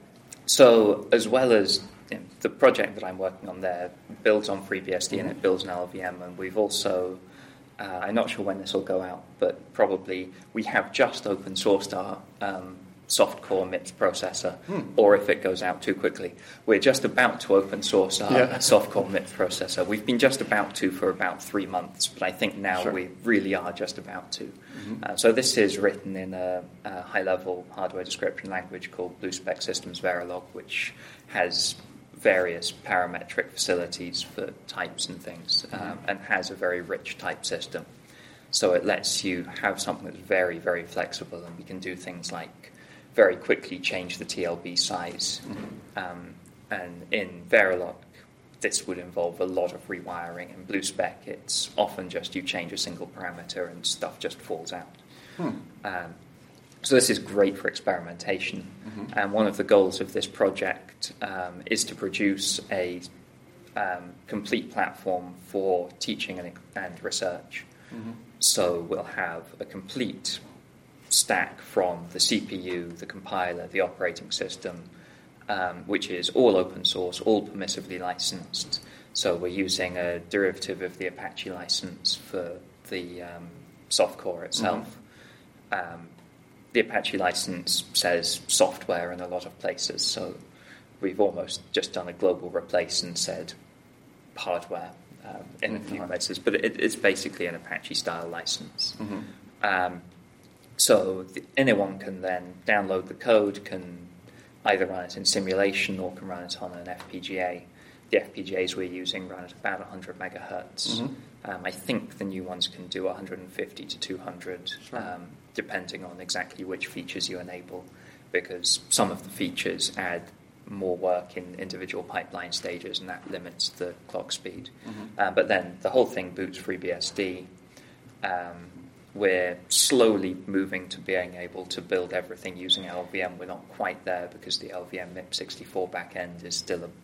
so as well as you know, the project that I'm working on there builds on FreeBSD and it builds an L L V M, and we've also, uh, I'm not sure when this will go out, but probably we have just open sourced our um, soft-core M I P S processor, Hmm. or if it goes out too quickly, we're just about to open source our Yeah. soft-core M I P S processor. We've been just about to for about three months, but I think now Sure. we really are just about to. Mhm. Uh, so this is written in a, a high-level hardware description language called BlueSpec Systems Verilog, which has various parametric facilities for types and things, um, and has a very rich type system. So it lets you have something that's very, very flexible, and we can do things like very quickly change the T L B size. Mm-hmm. Um, and in Verilog, this would involve a lot of rewiring. In BlueSpec, it's often just you change a single parameter and stuff just falls out. Hmm. Um, so this is great for experimentation. Mhm. And one of the goals of this project um, is to produce a um, complete platform for teaching and, and research. Mhm. So we'll have a complete stack from the C P U, the compiler, the operating system, um, which is all open source, all permissively licensed. So we're using a derivative of the Apache license for the um, softcore itself. Mm-hmm. Um, the Apache license says software in a lot of places, so we've almost just done a global replace and said hardware um, in a few Mhm. places, but it, it's basically an Apache-style license. Mhm. Um, so the, anyone can then download the code, can either run it in simulation or can run it on an F P G A. The F P G As we're using run at about one hundred megahertz. Mhm. Um, I think the new ones can do one hundred fifty to two hundred, Sure. um, depending on exactly which features you enable, because some of the features add more work in individual pipeline stages, and that limits the clock speed. Mhm. Um, but then the whole thing boots FreeBSD. Um, we're slowly moving to being able to build everything using L L V M. We're not quite there because the L L V M M I P sixty-four backend is still a,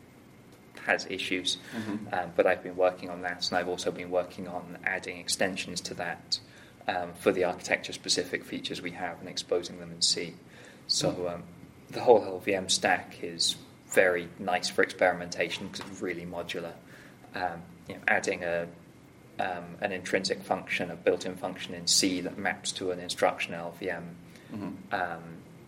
has issues. Mhm. Um, but I've been working on that, and I've also been working on adding extensions to that um, for the architecture-specific features we have and exposing them in C. So um, the whole L L V M stack is very nice for experimentation because it's really modular. Um, you know, adding a um, an intrinsic function, a built-in function in C that maps to an instruction L L V M Mhm. um,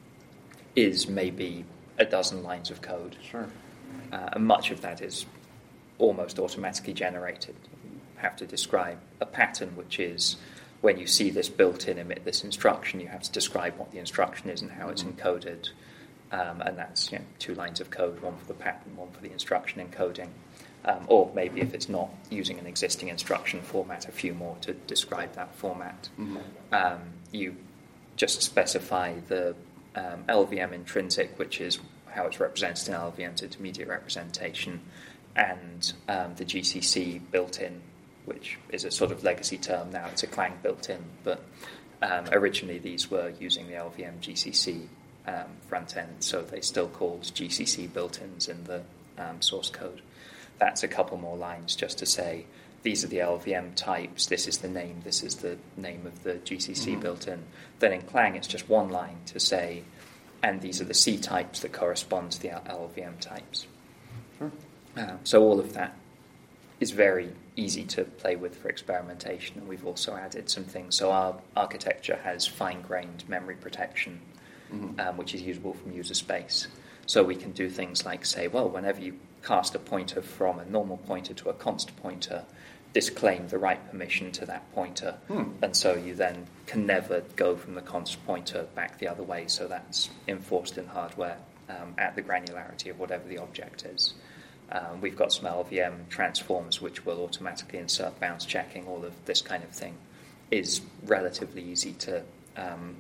is maybe a dozen lines of code. Sure. Uh, and much of that is almost automatically generated. You have to describe a pattern, which is when you see this built-in emit this instruction, you have to describe what the instruction is and how it's Mhm. encoded. Um, and that's you know, two lines of code, one for the pattern, one for the instruction encoding. Um, or maybe if it's not using an existing instruction format, a few more to describe that format. Mhm. Um, you just specify the um, L V M intrinsic, which is how it's represented in L L V Ms, intermediate representation, and um, the G C C built-in, which is a sort of legacy term now. It's a Clang built-in, but um, originally these were using the L L V M G C C um, front end, so they still called G C C built-ins in the um, source code. That's a couple more lines just to say, these are the L L V M types, this is the name, this is the name of the G C C mm-hmm. built-in. Then in Clang, it's just one line to say, and these are the C types that correspond to the L L V M types. Sure. Uh, so all of that is very easy to play with for experimentation, and we've also added some things. So our architecture has fine-grained memory protection, mm-hmm. um, which is usable from user space. So we can do things like say, well, whenever you cast a pointer from a normal pointer to a const pointer, disclaim the right permission to that pointer. Hmm. And so you then can never go from the const pointer back the other way. So that's enforced in hardware um, at the granularity of whatever the object is. Um, we've got some L L V M transforms which will automatically insert bounce checking. All of this kind of thing is relatively easy to um,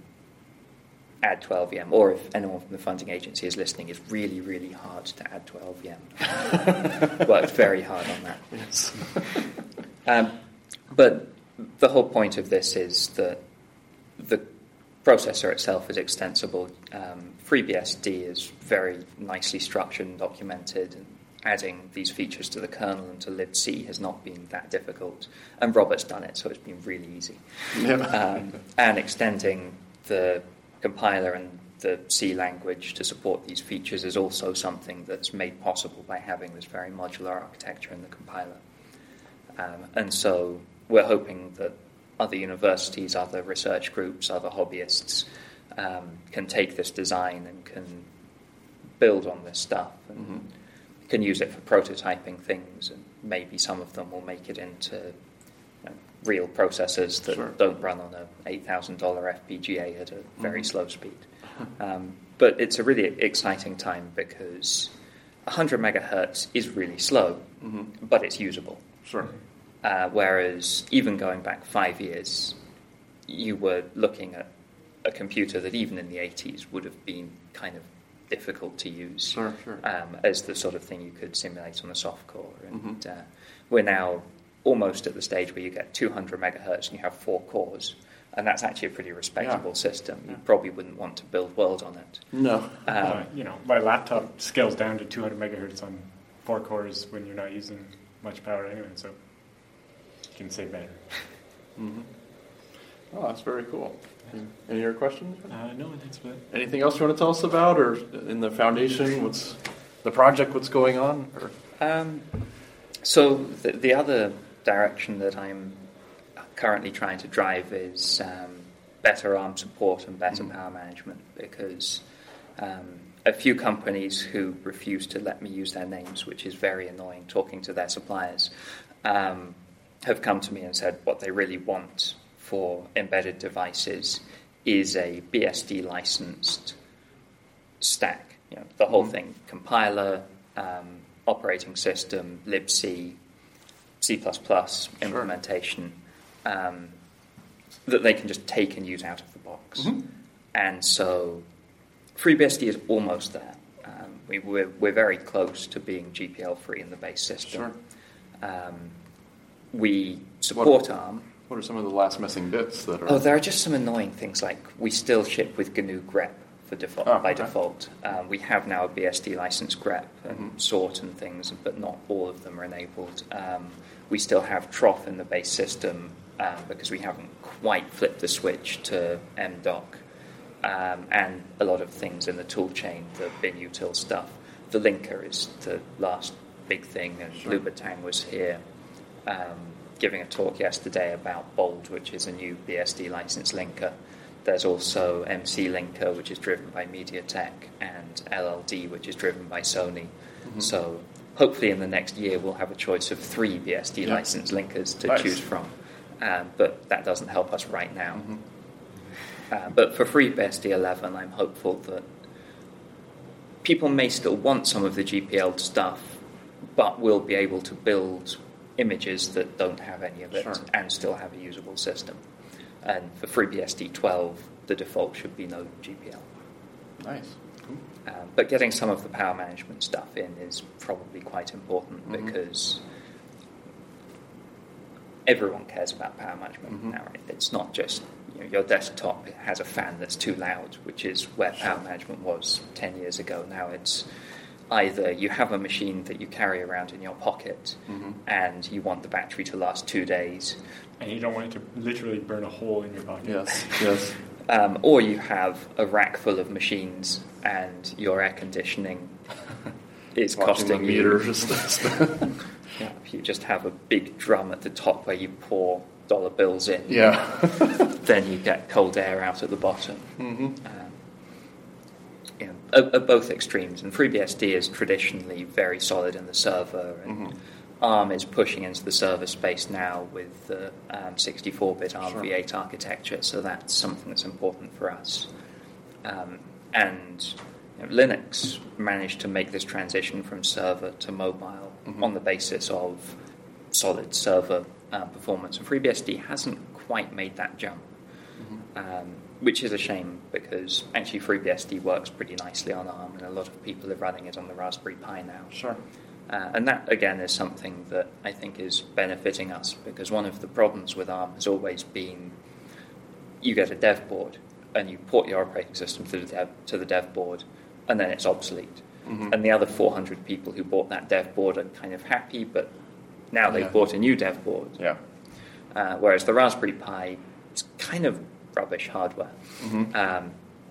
add to L L V M, or if anyone from the funding agency is listening, it's really, really hard to add to L L V M. Worked very hard on that. Yes. um, but the whole point of this is that the processor itself is extensible. Um, FreeBSD is very nicely structured and documented, and adding these features to the kernel and to libc has not been that difficult. And Robert's done it, so it's been really easy. Yeah. Um, and extending the compiler and the C language to support these features is also something that's made possible by having this very modular architecture in the compiler. Um, and so we're hoping that other universities, other research groups, other hobbyists um, can take this design and can build on this stuff and mm-hmm. can use it for prototyping things, and maybe some of them will make it into you know, real processors that sure. don't run on a eight thousand dollars F P G A at a very mm-hmm. slow speed. Um, but it's a really exciting time because one hundred megahertz is really slow, mm-hmm. but it's usable. Sure. Uh, whereas even going back five years, you were looking at a computer that even in the eighties would have been kind of difficult to use sure, sure. Um, as the sort of thing you could simulate on a soft core. And mm-hmm. uh, we're now almost at the stage where you get two hundred megahertz and you have four cores. And that's actually a pretty respectable yeah. system. You yeah. probably wouldn't want to build World on it. No. Um, uh, you know, my laptop scales down to two hundred megahertz on four cores when you're not using much power anyway, so you can save better. Mm-hmm. Oh, that's very cool. Any other questions? Uh, no, that's about it. Anything else you want to tell us about, or in the foundation, what's the project, what's going on? Or? Um, so the, the other direction that I'm currently trying to drive is um, better ARM support and better mm-hmm. power management, because um, a few companies who refuse to let me use their names, which is very annoying talking to their suppliers, um, have come to me and said what they really want for embedded devices is a B S D licensed stack. You know, the whole mm-hmm. thing, compiler, um, operating system, libc, C plus plus sure. implementation, um, that they can just take and use out of the box. Mm-hmm. And so FreeBSD is almost there. Um, we, we're, we're very close to being G P L free in the base system. Sure. Um, we support what, ARM. What are some of the last missing bits that are... Oh, there are just some annoying things, like we still ship with G N U grep for default, oh, by okay. default. Um, we have now a B S D license grep and mm-hmm. sort and things, but not all of them are enabled. Um, we still have trough in the base system um, because we haven't quite flipped the switch to M doc. Um, and a lot of things in the tool chain, the binutil stuff. The linker is the last big thing, and sure. Luba Tang was here um, giving a talk yesterday about Bold, which is a new B S D license linker. There's also M C Linker, which is driven by MediaTek, and L L D, which is driven by Sony. Mm-hmm. So hopefully in the next year we'll have a choice of three B S D yeah. license linkers to nice. choose from. Um, but that doesn't help us right now. Mm-hmm. Uh, but for FreeBSD eleven, I'm hopeful that people may still want some of the G P L stuff, but will be able to build images that don't have any of it sure. and still have a usable system. And for FreeBSD twelve, the default should be no G P L. Nice. Cool. Um, but getting some of the power management stuff in is probably quite important mm-hmm. because everyone cares about power management mm-hmm. now. Right? It's not just you know, your desktop has a fan that's too loud, which is where power management was ten years ago. Now it's either you have a machine that you carry around in your pocket mm-hmm. and you want the battery to last two days. And you don't want it to literally burn a hole in your pocket. Yes, yes. Um, or you have a rack full of machines and your air conditioning is Watching costing the you... meter just yeah, if you just have a big drum at the top where you pour dollar bills in, yeah. then you get cold air out at the bottom. Mm-hmm. Um, you know, at, at both extremes. And FreeBSD is traditionally very solid in the server, and mm-hmm. ARM is pushing into the server space now with the um, sixty-four bit ARM sure. v eight architecture, so that's something that's important for us. Um, and you know, Linux managed to make this transition from server to mobile mm-hmm. on the basis of solid server uh, performance, and FreeBSD hasn't quite made that jump, mm-hmm. um, which is a shame because actually FreeBSD works pretty nicely on ARM, and a lot of people are running it on the Raspberry Pi now. Sure. Uh, and that, again, is something that I think is benefiting us, because one of the problems with ARM has always been you get a dev board and you port your operating system to the dev, to the dev board, and then it's obsolete. Mm-hmm. And the other four hundred people who bought that dev board are kind of happy, but now they've yeah. bought a new dev board. Yeah. Uh, whereas the Raspberry Pi is kind of rubbish hardware. Mm-hmm. Um,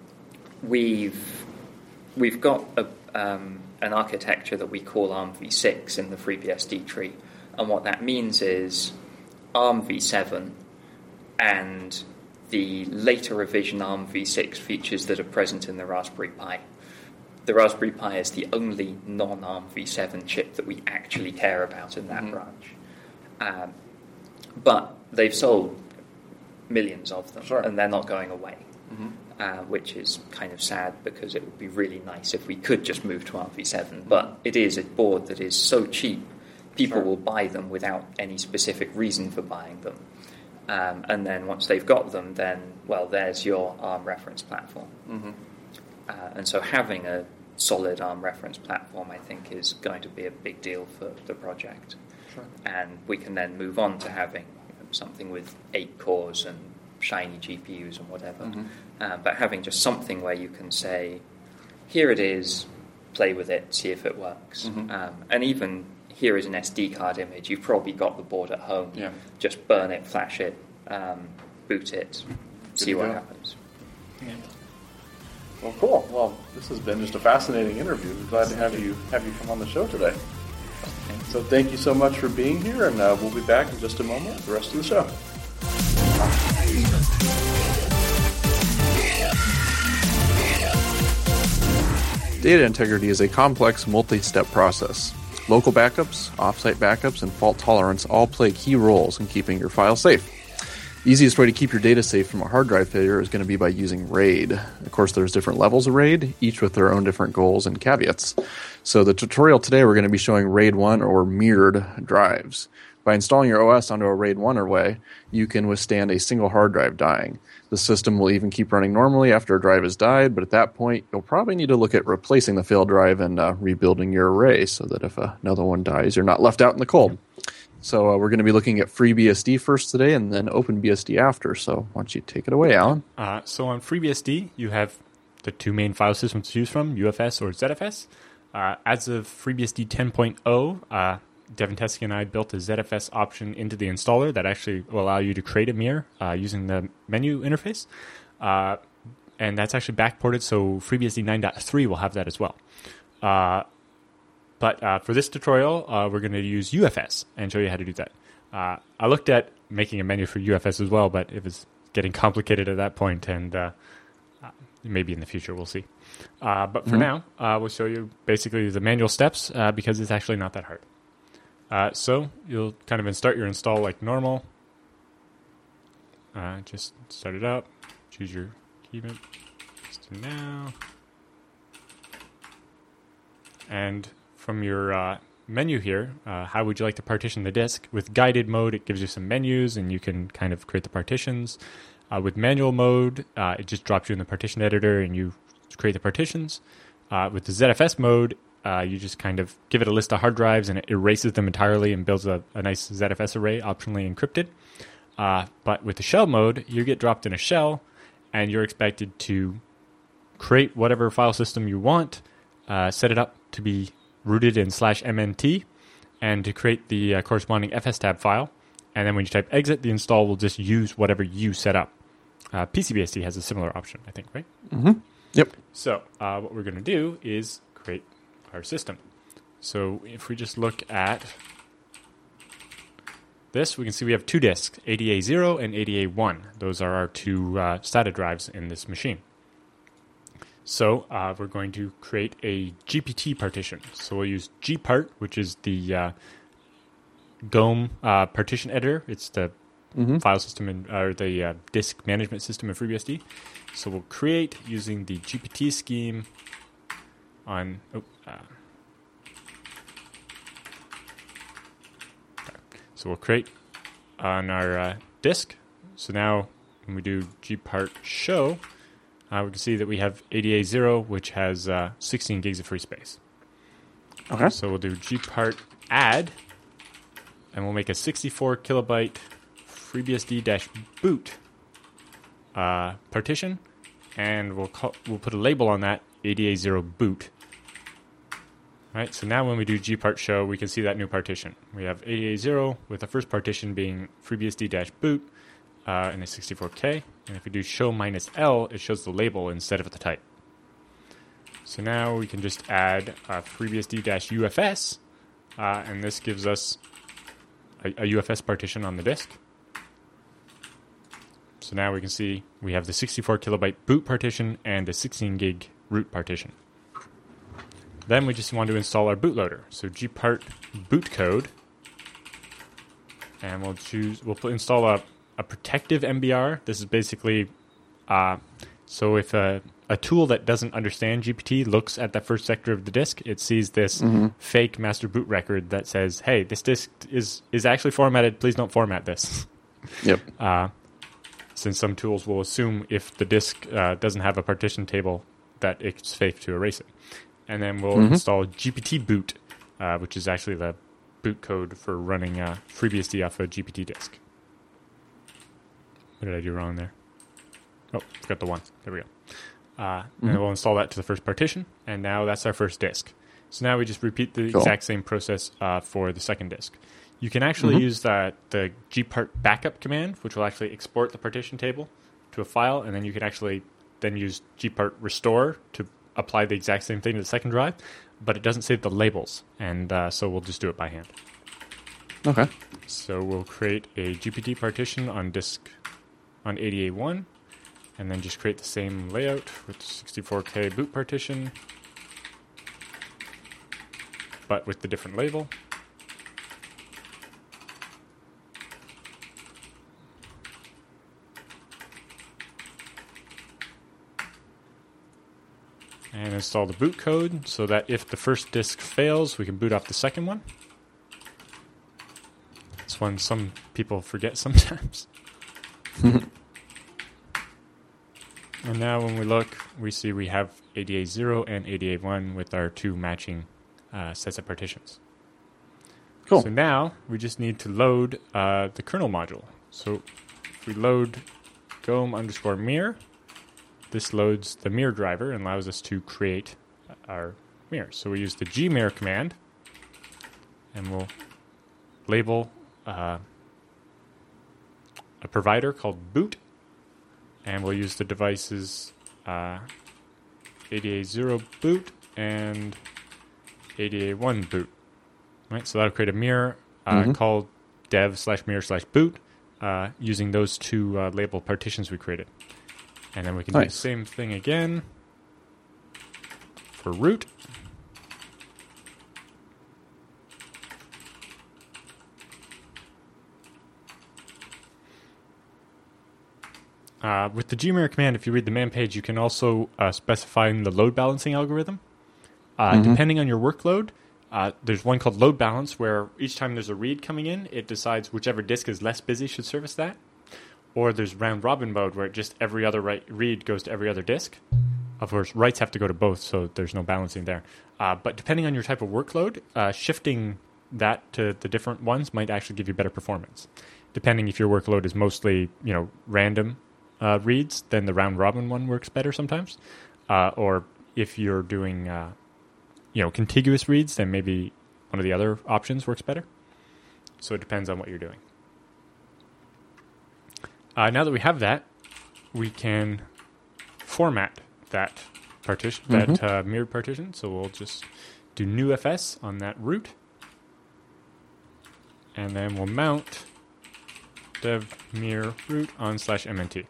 we've we've got a... Um, an architecture that we call ARM v six in the FreeBSD tree. And what that means is ARM v seven and the later revision ARM v six features that are present in the Raspberry Pi. The Raspberry Pi is the only non-ARM v seven chip that we actually care about in that mm-hmm. branch. Um, but they've sold millions of them, sure. and they're not going away. Mm-hmm. Uh, which is kind of sad because it would be really nice if we could just move to ARM v seven. But it is a board that is so cheap, people sure. will buy them without any specific reason for buying them. Um, and then once they've got them, then, well, there's your ARM reference platform. Mm-hmm. Uh, and so having a solid ARM reference platform, I think, is going to be a big deal for the project. Sure. And we can then move on to having you know, something with eight cores and shiny G P Us and whatever. Mm-hmm. Uh, but having just something where you can say, here it is, play with it, see if it works. Mm-hmm. Um, and even here is an S D card image. You've probably got the board at home. Yeah. Just burn it, flash it, um, boot it, Good see what go. happens. Yeah. Well, cool. Well, this has been just a fascinating interview. I'm glad to have you have you come on the show today. So thank you so much for being here, and uh, we'll be back in just a moment with the rest of the show. Data integrity is a complex multi-step process. Local backups, offsite backups, and fault tolerance all play key roles in keeping your file safe. The easiest way to keep your data safe from a hard drive failure is going to be by using RAID. Of course, there's different levels of RAID, each with their own different goals and caveats. So the tutorial today, we're going to be showing RAID one or mirrored drives. By installing your O S onto a RAID one array, you can withstand a single hard drive dying. The system will even keep running normally after a drive has died, but at that point, you'll probably need to look at replacing the failed drive and uh, rebuilding your array so that if uh, another one dies, you're not left out in the cold. So uh, we're going to be looking at FreeBSD first today and then OpenBSD after. So why don't you take it away, Alan? Uh, so on FreeBSD, you have the two main file systems to choose from, U F S or Z F S. Uh, as of FreeBSD ten point oh, uh, Devin Teskey and I built a Z F S option into the installer that actually will allow you to create a mirror uh, using the menu interface. Uh, and that's actually backported, so FreeBSD nine point three will have that as well. Uh, but uh, for this tutorial, uh, we're going to use U F S and show you how to do that. Uh, I looked at making a menu for U F S as well, but it was getting complicated at that point, and uh, uh, maybe in the future we'll see. Uh, but for mm-hmm. now, uh, we'll show you basically the manual steps uh, because it's actually not that hard. Uh, so you'll kind of start your install like normal. Uh, just start it up. Choose your keyboard. Just do now. And from your uh, menu here, uh, how would you like to partition the disk? With guided mode, it gives you some menus, and you can kind of create the partitions. Uh, with manual mode, uh, it just drops you in the partition editor, and you create the partitions. Uh, with the Z F S mode, uh, you just kind of give it a list of hard drives and it erases them entirely and builds a, a nice Z F S array, optionally encrypted. Uh, but with the shell mode, you get dropped in a shell and you're expected to create whatever file system you want, uh, set it up to be rooted in slash mnt, and to create the uh, corresponding fstab file. And then when you type exit, the install will just use whatever you set up. Uh, P C B S D has a similar option, I think, right? Mm-hmm. Yep. So uh, what we're going to do is create our system. So if we just look at this, we can see we have two disks, A D A zero and A D A one. Those are our two uh, SATA drives in this machine. So uh, we're going to create a G P T partition. So we'll use gpart, which is the uh, G O M uh, partition editor. It's the mm-hmm. file system in, or the uh, disk management system in FreeBSD. So we'll create using the G P T scheme on. Oh, uh, so we'll create on our uh, disk. So now when we do gpart show, uh, we can see that we have A D A zero, which has uh, sixteen gigs of free space. Okay. So we'll do gpart add, and we'll make a sixty-four kilobyte FreeBSD-boot uh, partition, and we'll call, we'll put a label on that, A D A zero boot. All right, so now when we do gpart show, we can see that new partition. We have A D A zero with the first partition being FreeBSD-boot uh, and a sixty-four K. And if we do show minus L, it shows the label instead of the type. So now we can just add uh, FreeBSD-U F S, uh, and this gives us a, a U F S partition on the disk. So now we can see we have the sixty-four kilobyte boot partition and a sixteen gig root partition. Then we just want to install our bootloader. So gpart boot code, and we'll choose. We'll put, install a, a protective M B R. This is basically uh, so if a, a tool that doesn't understand G P T looks at that first sector of the disk, it sees this mm-hmm. fake master boot record that says, "Hey, this disk is is actually formatted. Please don't format this." Yep. Uh, since some tools will assume if the disk uh, doesn't have a partition table that it's safe to erase it. And then we'll mm-hmm. install G P T boot, uh, which is actually the boot code for running uh, FreeBSD off a G P T disk. What did I do wrong there? Oh, forgot the one. There we go. Uh, mm-hmm. And we'll install that to the first partition, and now that's our first disk. So now we just repeat the cool. exact same process uh, for the second disk. You can actually mm-hmm. use the, the gpart backup command, which will actually export the partition table to a file, and then you can actually then use gpart restore to apply the exact same thing to the second drive, but it doesn't save the labels, and uh, so we'll just do it by hand. Okay. So we'll create a G P T partition on disk on A D A one, and then just create the same layout with sixty-four K boot partition, but with the different label. And install the boot code so that if the first disk fails, we can boot off the second one. It's one some people forget sometimes. And now when we look, we see we have A D A zero and A D A one with our two matching uh, sets of partitions. Cool. So now we just need to load uh, the kernel module. So if we load gom underscore mir, this loads the mir driver and allows us to create our mir. So we use the gmir command, and we'll label uh, a provider called boot, and we'll use the devices uh, A D A zero boot and A D A one boot. Right, so that'll create a mir uh, mm-hmm. called dev slash mir slash boot uh, using those two uh, label partitions we created. And then we can nice. do the same thing again for root. Uh, with the gmir command, if you read the man page, you can also uh, specify the load balancing algorithm. Uh, mm-hmm. Depending on your workload, uh, there's one called load balance, where each time there's a read coming in, it decides whichever disk is less busy should service that. Or there's round robin mode, where it just every other write, read goes to every other disk. of course, writes have to go to both, so there's no balancing there. Uh, but depending on your type of workload, uh, shifting that to the different ones might actually give you better performance. Depending if your workload is mostly, you know, random uh, reads, then the round robin one works better sometimes. Uh, or if you're doing, uh, you know, contiguous reads, then maybe one of the other options works better. So it depends on what you're doing. Uh, now that we have that, we can format that partition, mm-hmm. that uh, mirrored partition. So we'll just do new F S on that root, and then we'll mount dev mir root on slash mnt.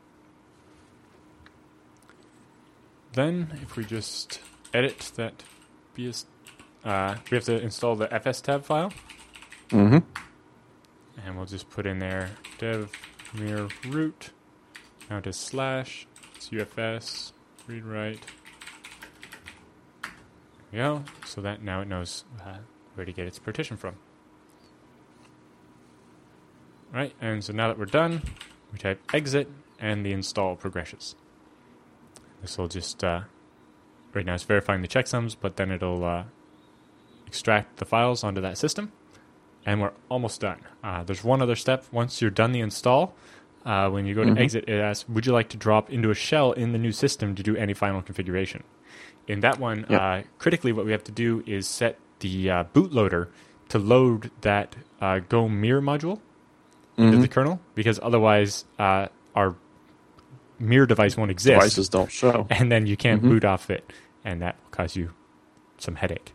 Then, if we just edit that B S, uh, we have to install the fstab file, mm-hmm. and we'll just put in there dev mir root. Now to slash U F S read write. There we go. So that now it knows uh, where to get its partition from. All right, and so now that we're done, we type exit, and the install progresses. This will just uh, right now it's verifying the checksums, but then it'll uh, extract the files onto that system, and we're almost done. Uh, there's one other step. Once you're done the install. Uh, when you go to mm-hmm. exit, it asks, would you like to drop into a shell in the new system to do any final configuration? In that one, yep. uh, critically, what we have to do is set the uh, bootloader to load that uh, Go Mir module mm-hmm. into the kernel, because otherwise uh, our Mir device won't exist. Devices don't show. And then you can't mm-hmm. boot off it, and that will cause you some headache.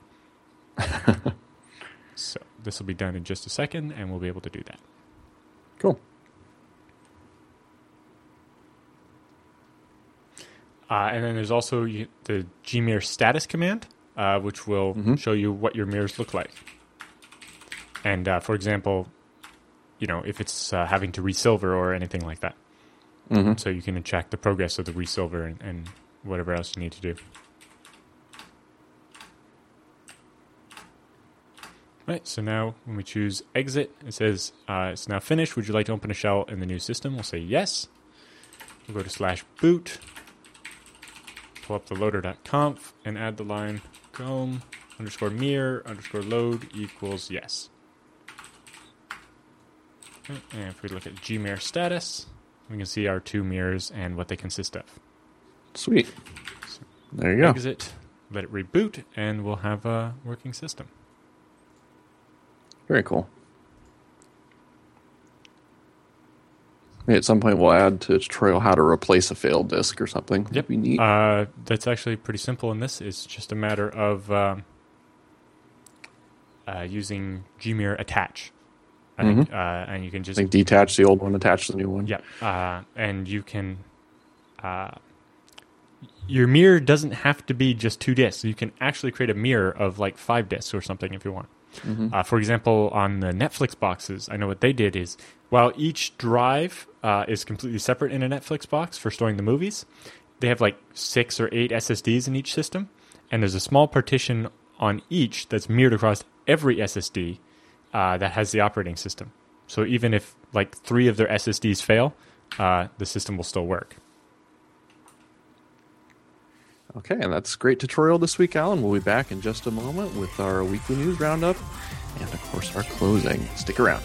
So this will be done in just a second, and we'll be able to do that. Cool. Uh, and then there's also you, the gmir status command, uh, which will mm-hmm. show you what your mirrors look like. And uh, for example, you know, if it's uh, having to resilver or anything like that. Mm-hmm. So you can check the progress of the resilver and, and whatever else you need to do. Right, so now when we choose exit, it says uh, it's now finished. Would you like to open a shell in the new system? We'll say yes. We'll go to slash boot. Pull up the loader.conf and add the line gom underscore mir underscore load equals yes. Okay, and if we look at gmir status, we can see our two mirrors and what they consist of. Sweet. So there you go. Exit, let it reboot, and we'll have a working system. Very cool. Maybe at some point we'll add to the tutorial how to replace a failed disk or something. Yep. That'd be neat. Uh, that's actually pretty simple in this. It's just a matter of um, uh, using gmir attach. I mm-hmm. think, uh, and you can just like detach the old one, attach the new one. Yep. Uh, and you can. Uh, your mirror doesn't have to be just two disks. You can actually create a mirror of like five disks or something if you want. Mm-hmm. Uh, for example, on the Netflix boxes, I know what they did is, while each drive uh, is completely separate in a Netflix box for storing the movies, they have like six or eight S S Ds in each system, and there's a small partition on each that's mirrored across every S S D uh, that has the operating system. So even if like three of their S S Ds fail, uh, the system will still work. Okay, and that's a great tutorial this week, Alan. We'll be back in just a moment with our weekly news roundup and, of course, our closing. Stick around.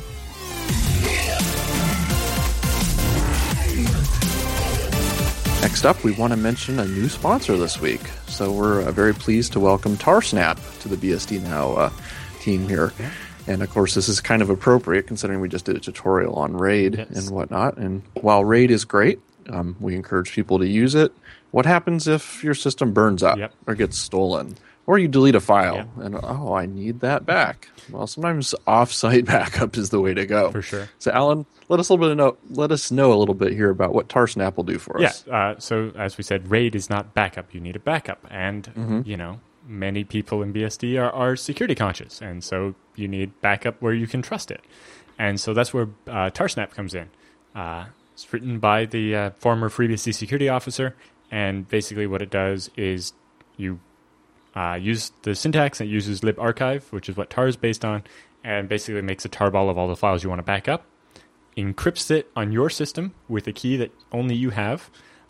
Next up, we want to mention a new sponsor this week. So we're uh, very pleased to welcome Tarsnap to the B S D Now uh, team here. Yeah. And, of course, this is kind of appropriate considering we just did a tutorial on RAID yes. and whatnot. And while RAID is great, um, we encourage people to use it. What happens if your system burns up yep. or gets stolen? Or you delete a file yep. and, oh, I need that back. Well, sometimes off-site backup is the way to go. For sure. So, Alan, let us a little bit know, let us know a little bit here about what Tarsnap will do for us. Yeah, uh, so as we said, RAID is not backup. You need a backup. And, mm-hmm. you know, many people in B S D are, are security conscious. And so you need backup where you can trust it. And so that's where uh, Tarsnap comes in. Uh, it's written by the uh, former FreeBSD security officer. And basically what it does is you uh, use the syntax that uses libarchive, which is what tar is based on, and basically makes a tarball of all the files you want to back up, encrypts it on your system with a key that only you have,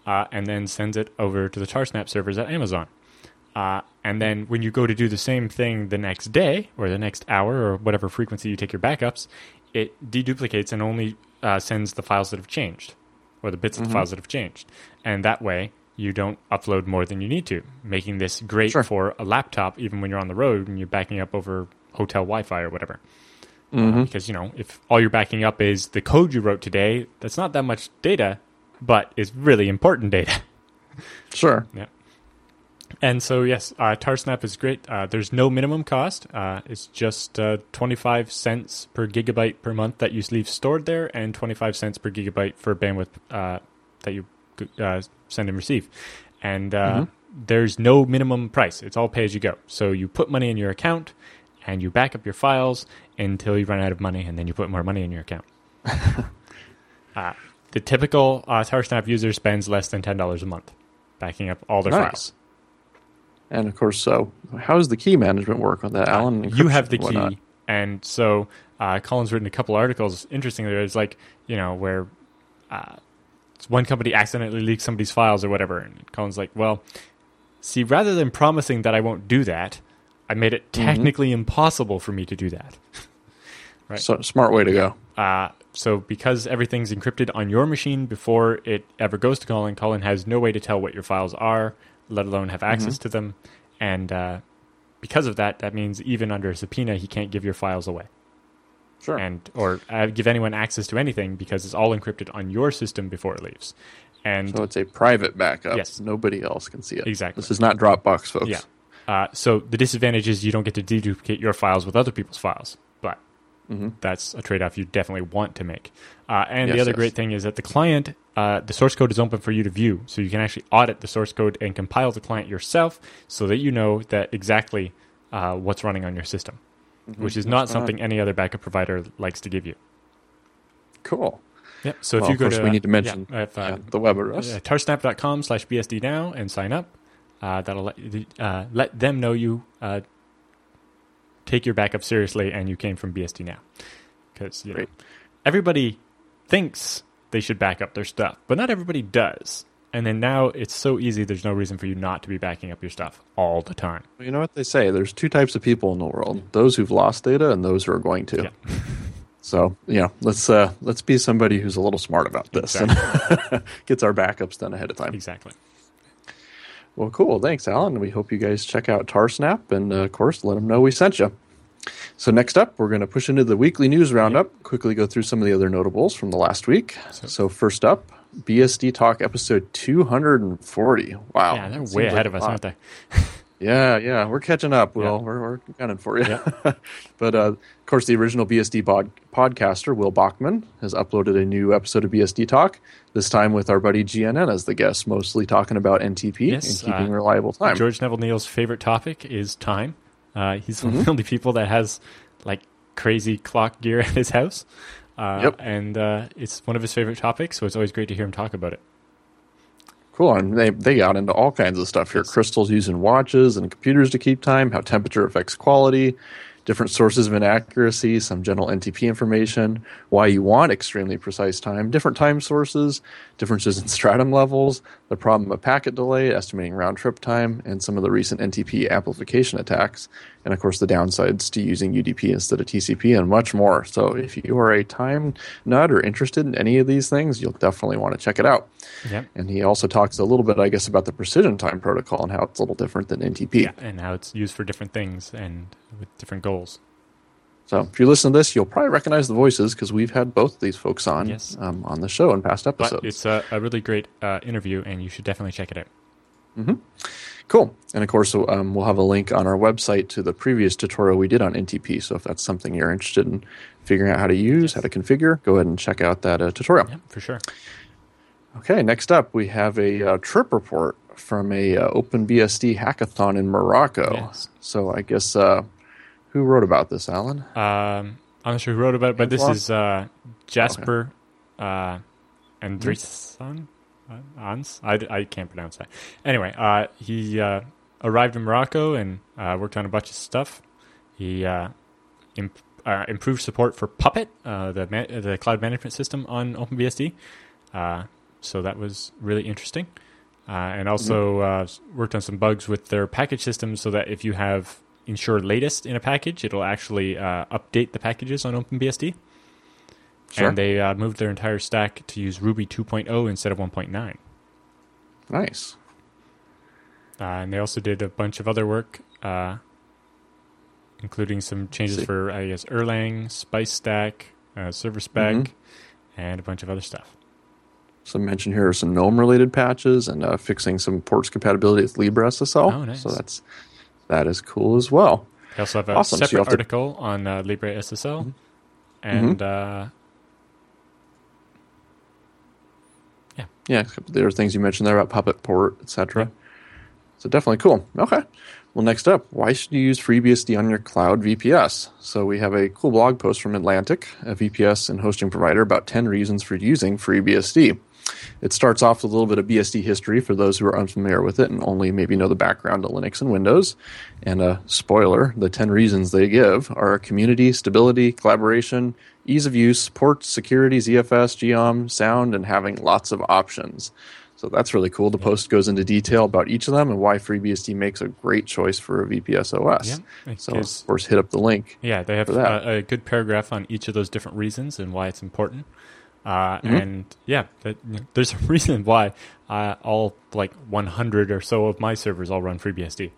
uh, and then sends it over to the Tarsnap servers at Amazon. Uh, and then when you go to do the same thing the next day or the next hour or whatever frequency you take your backups, it deduplicates and only uh, sends the files that have changed or the bits mm-hmm. of the files that have changed. And that way you don't upload more than you need to, making this great sure. for a laptop even when you're on the road and you're backing up over hotel Wi-Fi or whatever. Mm-hmm. Uh, because, you know, if all you're backing up is the code you wrote today, that's not that much data, but it's really important data. Sure. Yeah. And so, yes, uh, Tarsnap is great. Uh, there's no minimum cost. Uh, it's just uh, twenty-five cents per gigabyte per month that you leave stored there and twenty-five cents per gigabyte for bandwidth uh, that you uh, send and receive. And uh, mm-hmm. there's no minimum price. It's all pay as you go. So you put money in your account and you back up your files until you run out of money, and then you put more money in your account. uh, the typical uh, Tarsnap user spends less than ten dollars a month backing up all their nice. files. And, of course, so how does the key management work on that, Alan? Uh, you have the key. And so uh, Colin's written a couple articles, interestingly, there's like, you know, where uh, one company accidentally leaks somebody's files or whatever. And Colin's like, well, see, rather than promising that I won't do that, I made it technically mm-hmm. impossible for me to do that. Right? So smart way to go. Uh, so because everything's encrypted on your machine before it ever goes to Colin, Colin has no way to tell what your files are, let alone have access mm-hmm. to them. And uh, because of that, that means even under a subpoena, he can't give your files away. Sure. And or uh, give anyone access to anything because it's all encrypted on your system before it leaves. And so it's a private backup. Yes. Nobody else can see it. Exactly. This is not Dropbox, folks. Yeah. Uh, so the disadvantage is you don't get to deduplicate your files with other people's files. But mm-hmm. that's a trade-off you definitely want to make. Uh, and yes, the other yes. great thing is that the client, uh, the source code is open for you to view. So you can actually audit the source code and compile the client yourself so that you know that exactly uh, what's running on your system, mm-hmm. which is that's not something any other backup provider likes to give you. Cool. Yep. So well, if you go of course to... we need to mention yeah, if, uh, yeah, the web address. Uh, tarsnap.com slash BSD now and sign up. Uh, that'll let, uh, let them know you uh, take your backup seriously and you came from B S D now. Because you know, everybody thinks they should back up their stuff, but not everybody does. And then now it's so easy, there's no reason for you not to be backing up your stuff all the time. Well, you know what they say? There's two types of people in the world, those who've lost data and those who are going to. Yeah. So, yeah, let's uh, let's be somebody who's a little smart about this exactly. and gets our backups done ahead of time. Exactly. Well, cool. Thanks, Alan. We hope you guys check out Tarsnap and, uh, of course, let them know we sent you. So next up, we're going to push into the weekly news roundup, yep. quickly go through some of the other notables from the last week. So, so first up, B S D Talk episode two hundred forty. Wow. Yeah, they're way ahead like of us, aren't they? Yeah, yeah, we're catching up, Will. Yeah. We're, we're gunning for you. Yeah. But, uh, of course, the original B S D pod- podcaster, Will Bachman, has uploaded a new episode of B S D Talk, this time with our buddy G N N as the guest, mostly talking about N T P yes, and keeping uh, reliable time. George Neville Neal's favorite topic is time. Uh, he's one mm-hmm. of the only people that has, like, crazy clock gear at his house. Uh, yep. And uh, it's one of his favorite topics, so it's always great to hear him talk about it. Cool, and they they got into all kinds of stuff here. Yes. Crystals using watches and computers to keep time, how temperature affects quality, different sources of inaccuracy, some general N T P information, why you want extremely precise time, different time sources, differences in stratum levels, the problem of packet delay, estimating round-trip time, and some of the recent N T P amplification attacks, and of course the downsides to using U D P instead of T C P, and much more. So if you are a time nut or interested in any of these things, you'll definitely want to check it out. Yep. And he also talks a little bit, I guess, about the precision time protocol and how it's a little different than N T P. Yeah, and how it's used for different things and with different goals. So if you listen to this, you'll probably recognize the voices because we've had both of these folks on yes. um, on the show in past episodes. But it's a, a really great uh, interview, and you should definitely check it out. Mm-hmm. Cool. And of course, um, we'll have a link on our website to the previous tutorial we did on N T P. So if that's something you're interested in figuring out how to use, yes. how to configure, go ahead and check out that uh, tutorial. Yeah, for sure. Okay, next up, we have a uh, trip report from a uh, OpenBSD hackathon in Morocco. Yes. So I guess, uh, who wrote about this, Alan? Um, I'm not sure who wrote about it, but this is uh, Jasper okay. uh, Andreessen. Ans? I, I can't pronounce that. Anyway, uh, he uh, arrived in Morocco and uh, worked on a bunch of stuff. He uh, imp- uh, improved support for Puppet, uh, the man- the cloud management system on OpenBSD. Uh, so that was really interesting. Uh, and also uh, worked on some bugs with their package system so that if you have ensure latest in a package, it'll actually uh, update the packages on OpenBSD. Sure. And they uh, moved their entire stack to use Ruby two point oh instead of one point nine. Nice. Uh, and they also did a bunch of other work, uh, including some changes for, I guess, Erlang, Spice Stack, uh, Server Spec, mm-hmm. and a bunch of other stuff. Some mention here are some GNOME-related patches and uh, fixing some ports compatibility with LibreSSL. Oh, nice. So that's that is cool as well. They also have a awesome. separate so have article to... on uh, LibreSSL, mm-hmm. and mm-hmm. uh, yeah, yeah, there are things you mentioned there about Puppet Port, et cetera. Yeah. So definitely cool. Okay. Well, next up, why should you use FreeBSD on your cloud V P S? So we have a cool blog post from Atlantic, a V P S and hosting provider, about ten reasons for using FreeBSD. It starts off with a little bit of B S D history for those who are unfamiliar with it and only maybe know the background to Linux and Windows. And a spoiler, the ten reasons they give are community, stability, collaboration, ease of use, ports, security, Z F S, G E O M, sound, and having lots of options. So that's really cool. The post goes into detail about each of them and why FreeBSD makes a great choice for a V P S O S. Yeah, so, of course, hit up the link. Yeah, they have a, a good paragraph on each of those different reasons and why it's important. Uh, mm-hmm. And, yeah, that, there's a reason why uh, all, like, one hundred or so of my servers all run FreeBSD.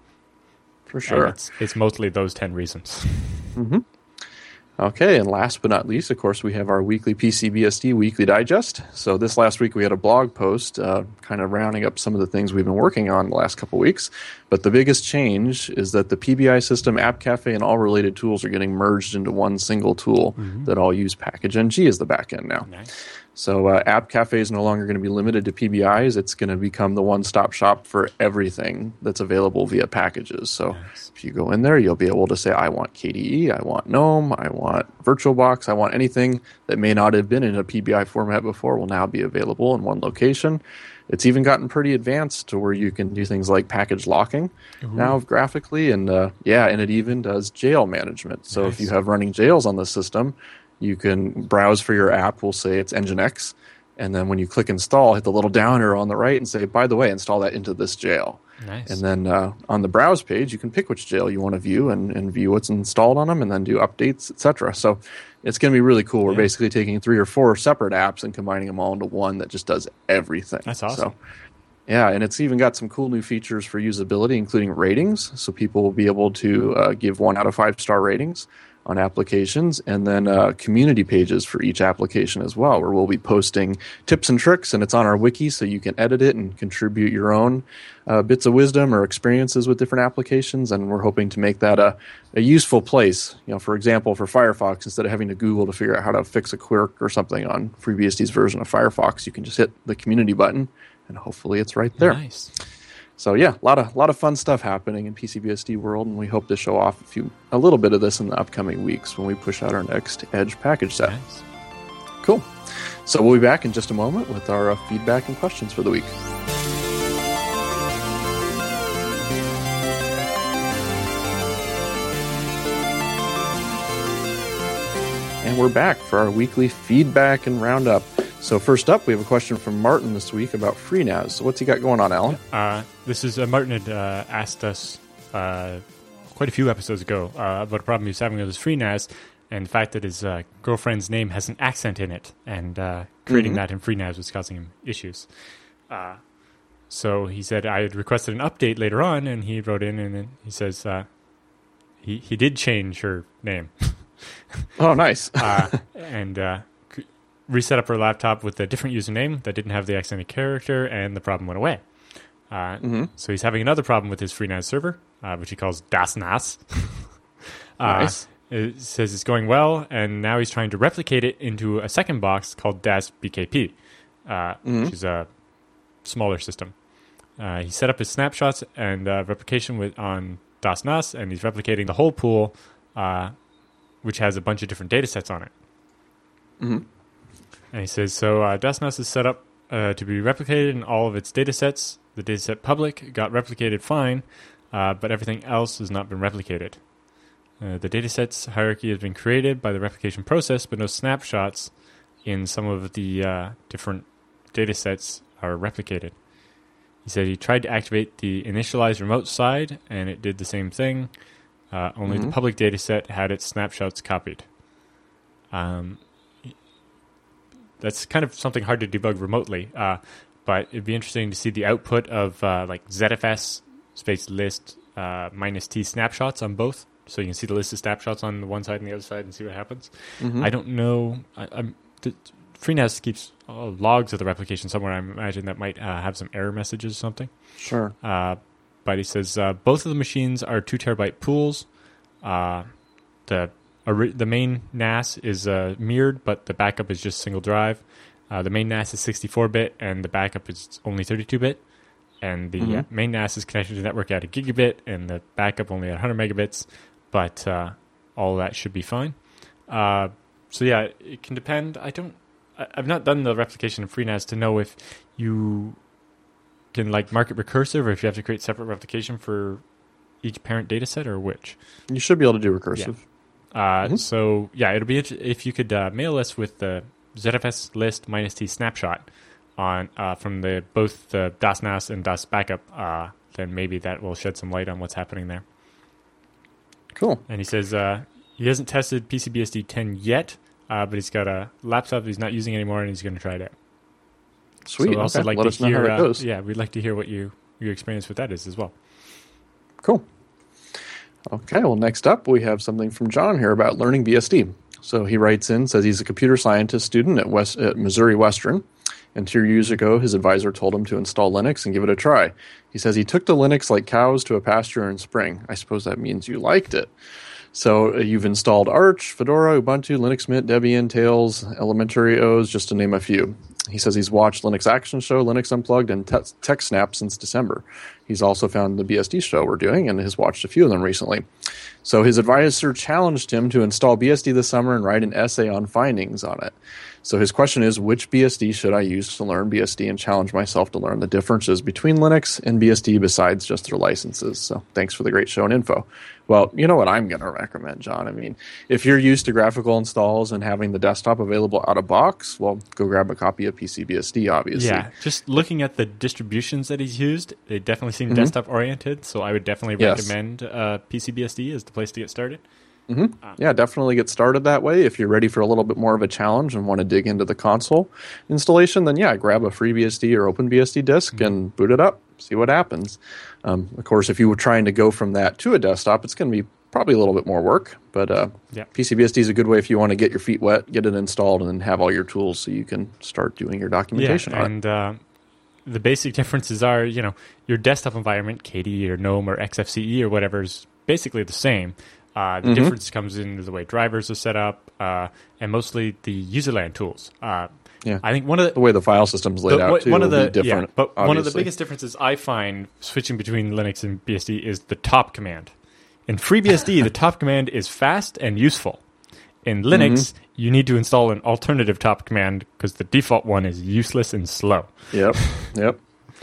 For sure. It's, it's mostly those ten reasons. Mm-hmm. Okay, and last but not least, of course, we have our weekly P C B S D Weekly Digest. So this last week we had a blog post uh, kind of rounding up some of the things we've been working on the last couple weeks. But the biggest change is that the P B I system, App Cafe, and all related tools are getting merged into one single tool mm-hmm. that all use package-ng as the backend now. Nice. So uh, App Cafe is no longer going to be limited to P B Is. It's going to become the one-stop shop for everything that's available via packages. So nice. If you go in there, you'll be able to say, I want K D E, I want GNOME, I want VirtualBox, I want anything that may not have been in a P B I format before will now be available in one location. It's even gotten pretty advanced to where you can do things like package locking Ooh. now graphically. And uh, yeah, and it even does jail management. So nice. If you have running jails on the system, you can browse for your app. We'll say it's Nginx. And then when you click install, hit the little down arrow on the right and say, by the way, install that into this jail. Nice. And then uh, on the browse page, you can pick which jail you want to view and, and view what's installed on them and then do updates, et cetera. So it's going to be really cool. We're yeah. basically taking three or four separate apps and combining them all into one that just does everything. That's awesome. So, yeah, and it's even got some cool new features for usability, including ratings. So people will be able to uh, give one out of five star ratings on applications, and then uh, community pages for each application as well, where we'll be posting tips and tricks, and it's on our wiki, so you can edit it and contribute your own uh, bits of wisdom or experiences with different applications, and we're hoping to make that a, a useful place. You know, for example, for Firefox, instead of having to Google to figure out how to fix a quirk or something on FreeBSD's version of Firefox, you can just hit the community button, and hopefully it's right there. Nice. So yeah, a lot of lot of fun stuff happening in P C B S D world, and we hope to show off a few a little bit of this in the upcoming weeks when we push out our next Edge package set. Nice. Cool. So we'll be back in just a moment with our uh, feedback and questions for the week. And we're back for our weekly feedback and roundup. So first up, we have a question from Martin this week about FreeNAS. So what's he got going on, Alan? Uh, this is uh, Martin had uh, asked us uh, quite a few episodes ago uh, about a problem he was having with his FreeNAS and the fact that his uh, girlfriend's name has an accent in it, and uh, creating mm-hmm. that in FreeNAS was causing him issues. Uh, so he said I had requested an update later on, and he wrote in and he says uh, he he did change her name. Oh, nice. uh, and uh, reset up her laptop with a different username that didn't have the accented character, and the problem went away. Uh, mm-hmm. So he's having another problem with his FreeNAS server, uh, which he calls DasNAS. uh, nice. It says it's going well, and now he's trying to replicate it into a second box called DasBKP, uh, mm-hmm. which is a smaller system. Uh, he set up his snapshots and uh, replication with on DasNAS, and he's replicating the whole pool, uh, which has a bunch of different data sets on it. Mm-hmm. And he says, so uh, DasNAS is set up uh, to be replicated in all of its data sets. The dataset public got replicated fine, uh, but everything else has not been replicated. Uh, the datasets hierarchy has been created by the replication process, but no snapshots in some of the uh, different data sets are replicated. He said he tried to activate the initialize remote side, and it did the same thing. Uh, only Mm-hmm. the public data set had its snapshots copied. Um, that's kind of something hard to debug remotely, uh, but it'd be interesting to see the output of uh, like Z F S space list uh, minus T snapshots on both, so you can see the list of snapshots on the one side and the other side and see what happens. Mm-hmm. I don't know. I, I'm, the, FreeNAS keeps uh, logs of the replication somewhere. I imagine that might uh, have some error messages or something. Sure. Uh, but he says uh, both of the machines are two terabyte pools. Uh, the ori- the main N A S is uh, mirrored, but the backup is just single drive. Uh, the main N A S is sixty-four bit, and the backup is only thirty-two bit. And the Mhm. uh, main N A S is connected to the network at a gigabit, and the backup only at one hundred megabits. But uh, all that should be fine. Uh, so yeah, it can depend. I don't. I- I've not done the replication of FreeNAS to know if you can like mark it recursive or if you have to create separate replication for each parent data set or which. You should be able to do recursive. Uh, Mhm. So yeah, it'll be int- if you could uh, mail us with the Z F S list minus T snapshot on uh, from the both the DOS N A S and DOS backup, uh, then maybe that will shed some light on what's happening there. Cool. And he says uh, he hasn't tested P C B S D ten yet, uh, but he's got a laptop he's not using anymore, and he's going to try it out. Sweet. So we'd also Okay. like Let to us know hear, how that uh, goes. yeah, we'd like to hear what you your experience with that is as well. Cool. Okay, well, next up, we have something from John here about learning B S D. So he writes in, says he's a computer scientist student at, West, at Missouri Western, and two years ago, his advisor told him to install Linux and give it a try. He says he took to Linux like cows to a pasture in spring. I suppose that means you liked it. So uh, you've installed Arch, Fedora, Ubuntu, Linux Mint, Debian, Tails, Elementary O S, just to name a few. He says he's watched Linux Action Show, Linux Unplugged, and Te- TechSnap since December. He's also found the B S D show we're doing and has watched a few of them recently. So his advisor challenged him to install B S D this summer and write an essay on findings on it. So his question is, which B S D should I use to learn B S D and challenge myself to learn the differences between Linux and B S D besides just their licenses? So thanks for the great show and info. Well, you know what I'm going to recommend, John. I mean, if you're used to graphical installs and having the desktop available out of box, well, go grab a copy of P C B S D, obviously. Yeah, just looking at the distributions that he's used, they definitely seem Mhm. desktop oriented. So I would definitely Yes. recommend uh, P C B S D as the place to get started. Mm-hmm. Yeah, definitely get started that way. If you're ready for a little bit more of a challenge and want to dig into the console installation, then yeah, grab a FreeBSD or OpenBSD disk Mm-hmm. and boot it up. See what happens. Um, of course, if you were trying to go from that to a desktop, it's going to be probably a little bit more work. But uh, Yeah. P C B S D is a good way if you want to get your feet wet, get it installed, and then have all your tools so you can start doing your documentation Yeah, on it. and uh, the basic differences are, you know, your desktop environment, K D E or GNOME or X F C E or whatever, is basically the same. Uh, the Mhm. difference comes in the way drivers are set up, uh, and mostly the userland tools. Uh, Yeah. I think one of the The way the file system's laid The- out, what- too, one of will the be different. yeah, but one of the obviously. biggest differences I find switching between Linux and B S D is the top command. In FreeBSD, the top command is fast and useful. In Linux, Mm-hmm. you need to install an alternative top command because the default one is useless and slow. Yep, yep.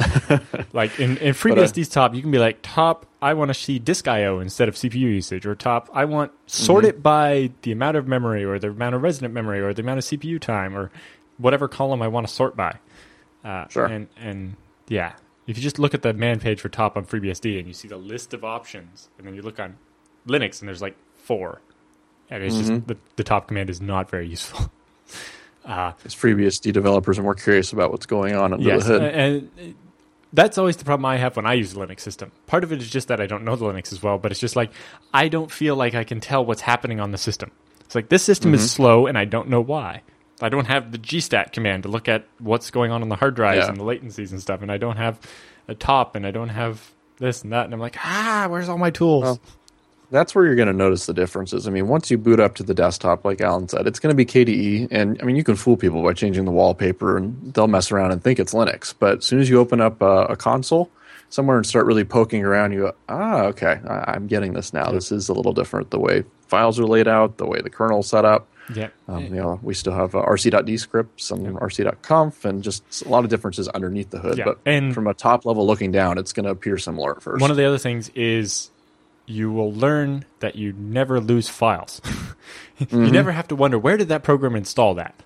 Like in, in FreeBSD's top, you can be like, top, I want to see disk I O instead of C P U usage, or top, I want sort Mm-hmm. it by the amount of memory, or the amount of resident memory, or the amount of C P U time, or whatever column I want to sort by. Uh, Sure. And and yeah, if you just look at the man page for top on FreeBSD and you see the list of options, and then you look on Linux and there's like four, and it's Mhm. just the, the top command is not very useful. Uh, As FreeBSD developers are more curious about what's going on under yes, the hood. and uh, that's always the problem I have when I use a Linux system. Part of it is just that I don't know the Linux as well, but it's just like I don't feel like I can tell what's happening on the system. It's like this system Mhm. is slow, and I don't know why. I don't have the gstat command to look at what's going on on the hard drives Yeah. and the latencies and stuff, and I don't have a top, and I don't have this and that, and I'm like, ah, where's all my tools? Well, That's where you're going to notice the differences. I mean, once you boot up to the desktop, like Alan said, it's going to be K D E. And I mean, you can fool people by changing the wallpaper and they'll mess around and think it's Linux. But as soon as you open up a, a console somewhere and start really poking around, you go, ah, okay, I, I'm getting this now. This is a little different. The way files are laid out, the way the kernel's set up. yeah, Um, you know, we still have uh, R C.D scripts and R C.conf and just a lot of differences underneath the hood. Yeah, But and- from a top level looking down, it's going to appear similar at first. One of the other things is you will learn that you never lose files. You Mhm. never have to wonder, where did that program install that?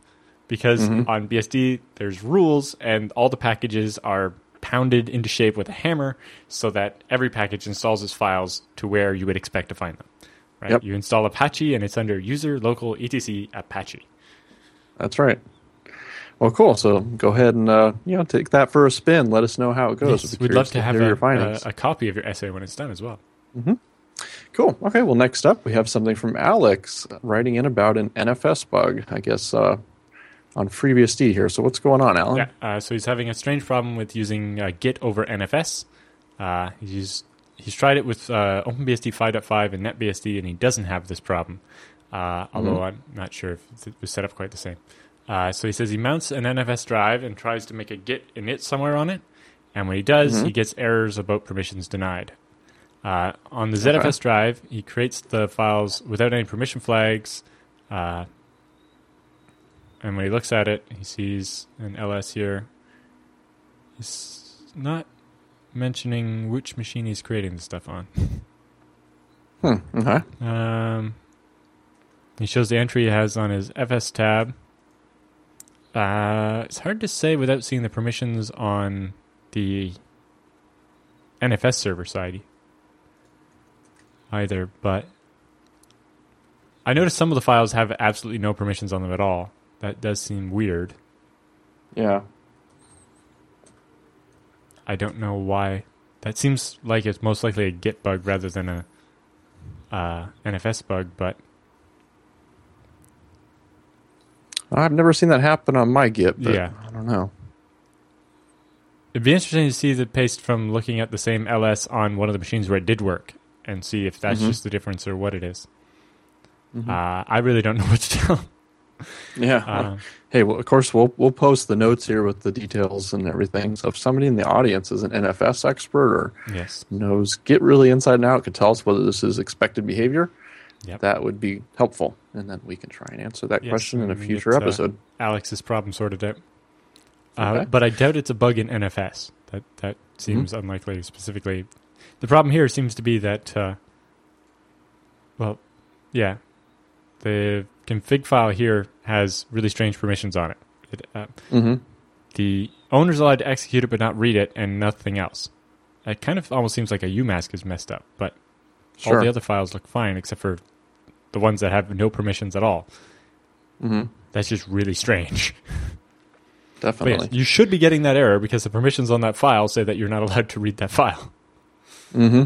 because Mm-hmm. on B S D there's rules and all the packages are pounded into shape with a hammer so that every package installs its files to where you would expect to find them. Right? Yep. You install Apache and it's under user local etc Apache. That's right. Well, cool. So go ahead and uh, you know take that for a spin. Let us know how it goes. Yes, I'd be we'd love curious to have hear a, your findings. a, a copy of your essay when it's done as well. Cool. Okay. Well, next up we have something from Alex writing in about an N F S bug. I guess uh, on FreeBSD here. So what's going on, Alan? Yeah, uh, so he's having a strange problem with using uh, Git over N F S. Uh, he's he's tried it with uh, OpenBSD five point five and NetBSD, and he doesn't have this problem. Uh, although Mm-hmm. I'm not sure if it was set up quite the same. Uh, so he says he mounts an N F S drive and tries to make a Git init somewhere on it, and when he does, Mm-hmm. he gets errors about permissions denied. Uh, on the Z F S Okay. drive, he creates the files without any permission flags. Uh, and when he looks at it, he sees an L S here. He's not mentioning which machine he's creating the stuff on. Hmm. Okay. Um, he shows the entry he has on his F S tab. Uh, it's hard to say without seeing the permissions on the N F S server side either, but I noticed some of the files have absolutely no permissions on them at all. That does seem weird. Yeah. I don't know why. That seems like it's most likely a Git bug rather than a uh, N F S bug, but I've never seen that happen on my Git, but Yeah. I don't know. it'd be interesting to see the paste from looking at the same L S on one of the machines where it did work and see if that's Mhm. just the difference or what it is. Mhm. Uh, I really don't know what to tell. Yeah. Uh, Hey, well, of course, we'll we'll post the notes here with the details and everything. So if somebody in the audience is an N F S expert or yes. knows Git really inside and out, could tell us whether this is expected behavior, Yep. that would be helpful. And then we can try and answer that Yes, question in a and future get, uh, episode. Alex's problem sorted out. Uh, Okay. But I doubt it's a bug in N F S. That that seems unlikely specifically. The problem here seems to be that, uh, well, yeah, the config file here has really strange permissions on it. it uh, Mm-hmm. the owner's allowed to execute it but not read it and nothing else. It kind of almost seems like a U mask is messed up, but all Sure. the other files look fine except for the ones that have no permissions at all. Mm-hmm. That's just really strange. But Definitely. yes, you should be getting that error because the permissions on that file say that you're not allowed to read that file. Mm-hmm.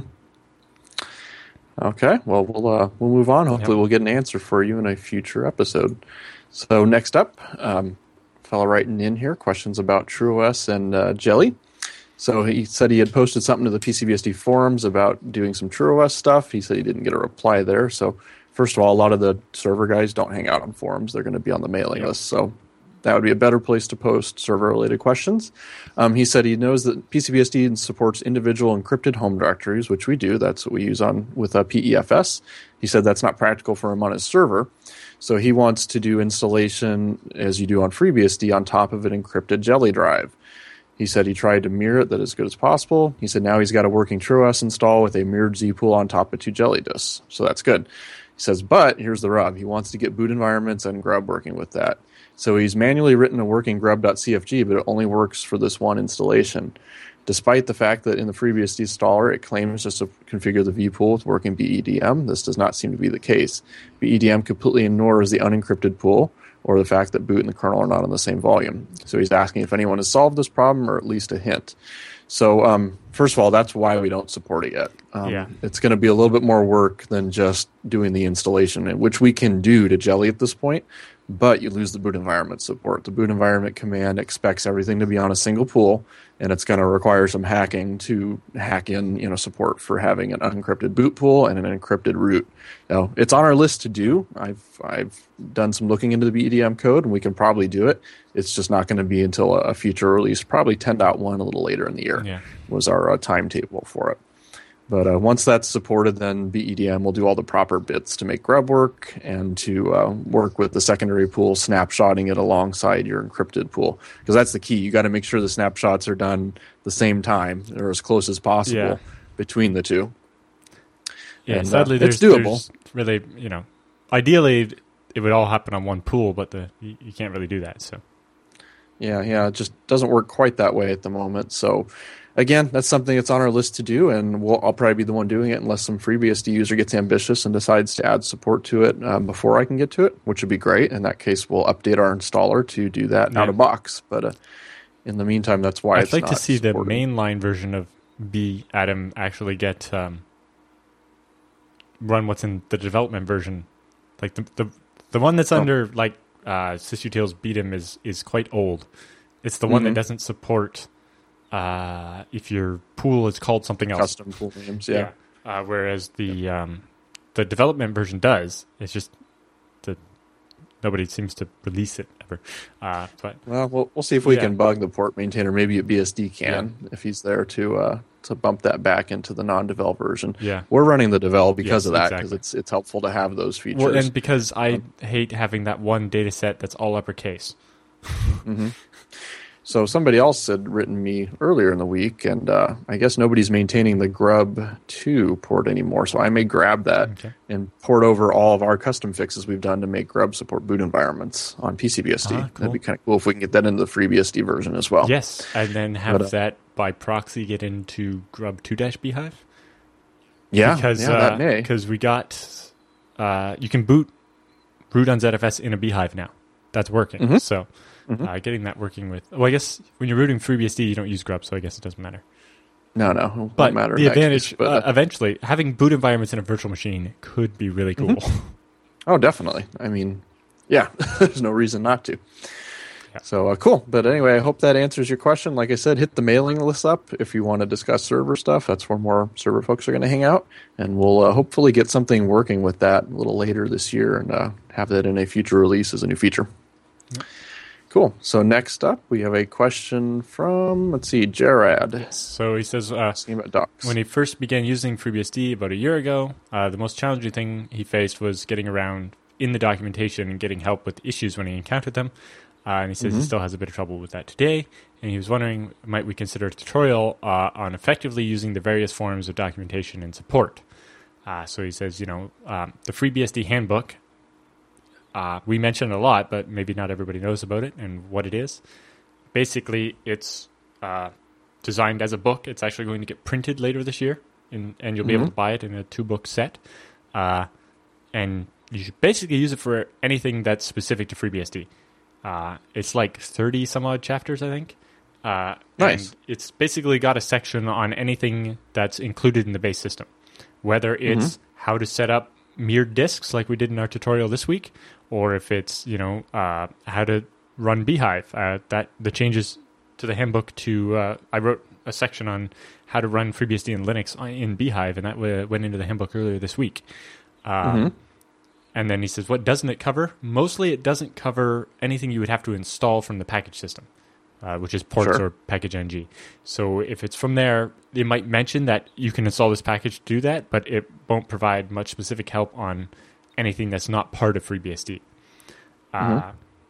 Okay. Well, we'll uh, we'll move on. Hopefully, Yep. we'll get an answer for you in a future episode. So next up, um, fellow writing in here questions about TrueOS and uh, Jelly. So he said he had posted something to the P C B S D forums about doing some TrueOS stuff. He said he didn't get a reply there. So first of all, a lot of the server guys don't hang out on forums. They're going to be on the mailing Yep. list. So that would be a better place to post server-related questions. Um, he said he knows that P C B S D supports individual encrypted home directories, which we do. That's what we use on with uh, P E F S. He said that's not practical for him on his server. So he wants to do installation, as you do on FreeBSD, on top of an encrypted Jelly drive. He said he tried to mirror it that as good as possible. He said now he's got a working TrueOS install with a mirrored zpool on top of two Jelly disks. So that's good. He says, but here's the rub. He wants to get boot environments and Grub working with that. So he's manually written a working grub.cfg, but it only works for this one installation. Despite the fact that in the FreeBSD installer, it claims just to configure the vpool with working B E D M, this does not seem to be the case. B E D M completely ignores the unencrypted pool or the fact that boot and the kernel are not on the same volume. So he's asking if anyone has solved this problem or at least a hint. So um, first of all, that's why we don't support it yet. Um, Yeah. It's going to be a little bit more work than just doing the installation, which we can do to Jelly at this point, but you lose the boot environment support. The boot environment command expects everything to be on a single pool, and it's going to require some hacking to hack in, you know, support for having an unencrypted boot pool and an encrypted root. Now, it's on our list to do. I've I've done some looking into the B E D M code, and we can probably do it. It's just not going to be until a future release, probably ten point one, a little later in the year, Yeah. was our uh, timetable for it. But uh, once that's supported, then B E D M will do all the proper bits to make Grub work and to uh, work with the secondary pool, snapshotting it alongside your encrypted pool. Because that's the key. You got to make sure the snapshots are done the same time or as close as possible Yeah. between the two. Yeah, And, uh, sadly, it's there's, doable. there's really, you know, ideally, it would all happen on one pool, but the you, you can't really do that. So Yeah, yeah, it just doesn't work quite that way at the moment. So, again, that's something that's on our list to do, and we'll, I'll probably be the one doing it unless some FreeBSD user gets ambitious and decides to add support to it um, before I can get to it, which would be great. In that case, we'll update our installer to do that yeah. out of box. But uh, in the meantime, that's why I'd it's like not to see supported. the mainline version of B Atom actually get um, run what's in the development version. Like the the, the one that's Oh. under like uh, sysutils B D M is is quite old. It's the one Mhm. that doesn't support uh, if your pool is called something else. Custom pool names, yeah. Yeah. Uh, whereas the um, the development version does. It's just the nobody seems to release it ever. Uh, but Well, we'll we'll see if we Yeah. can bug the port maintainer. Maybe a B S D can if he's there to uh, to bump that back into the non-devel version. yeah. We're running the devel because Yes, of that because exactly. it's it's helpful to have those features. Well, and because I hate having that one data set that's all uppercase. hmm So somebody else had written me earlier in the week, and uh, I guess nobody's maintaining the Grub two port anymore. So I may grab that Okay. and port over all of our custom fixes we've done to make Grub support boot environments on P C B S D. Ah, cool. That'd be kind of cool if we can get that into the FreeBSD version as well. Yes, and then have But, uh, that by proxy get into Grub two dash Beehive. Yeah, because yeah, uh, that may. because we got uh, you can boot root on Z F S in a Beehive now. That's working. Mhm. So Mhm. uh, getting that working with well, I guess when you're rooting FreeBSD, you don't use Grub, so I guess it doesn't matter. No, no, it won't But matter in the that advantage, case, but, uh, uh, eventually, having boot environments in a virtual machine could be really cool. oh, definitely. I mean, yeah, there's no reason not to. Yeah. So uh, cool. But anyway, I hope that answers your question. Like I said, hit the mailing list up if you want to discuss server stuff. That's where more server folks are going to hang out. And we'll uh, hopefully get something working with that a little later this year and uh, have that in a future release as a new feature. Yep. Cool. So next up, we have a question from, let's see, Jarad. So he says, uh, Asking about docs. when he first began using FreeBSD about a year ago, uh, the most challenging thing he faced was getting around in the documentation and getting help with issues when he encountered them. Uh, and he says he Mhm. still has a bit of trouble with that today. And he was wondering, might we consider a tutorial uh, on effectively using the various forms of documentation and support? Uh, so he says, you know, um, the FreeBSD handbook, uh, we mention a lot, but maybe not everybody knows about it and what it is. Basically, it's uh, designed as a book. It's actually going to get printed later this year, and, and you'll be able Mhm. to buy it in a two-book set. Uh, and you should basically use it for anything that's specific to FreeBSD. Uh, it's like thirty some odd chapters, I think. Uh, Nice. And it's basically got a section on anything that's included in the base system, whether it's how to set up mirrored disks like we did in our tutorial this week, or if it's you know uh, how to run Beehive. Uh, that the changes to the handbook to uh, I wrote a section on how to run FreeBSD and Linux in Beehive, and that w- went into the handbook earlier this week. Uh, Mhm. And then he says, what doesn't it cover? Mostly it doesn't cover anything you would have to install from the package system, uh, which is ports Sure. or package N G. So if it's from there, it might mention that you can install this package to do that, but it won't provide much specific help on anything that's not part of FreeBSD. Uh, Mhm.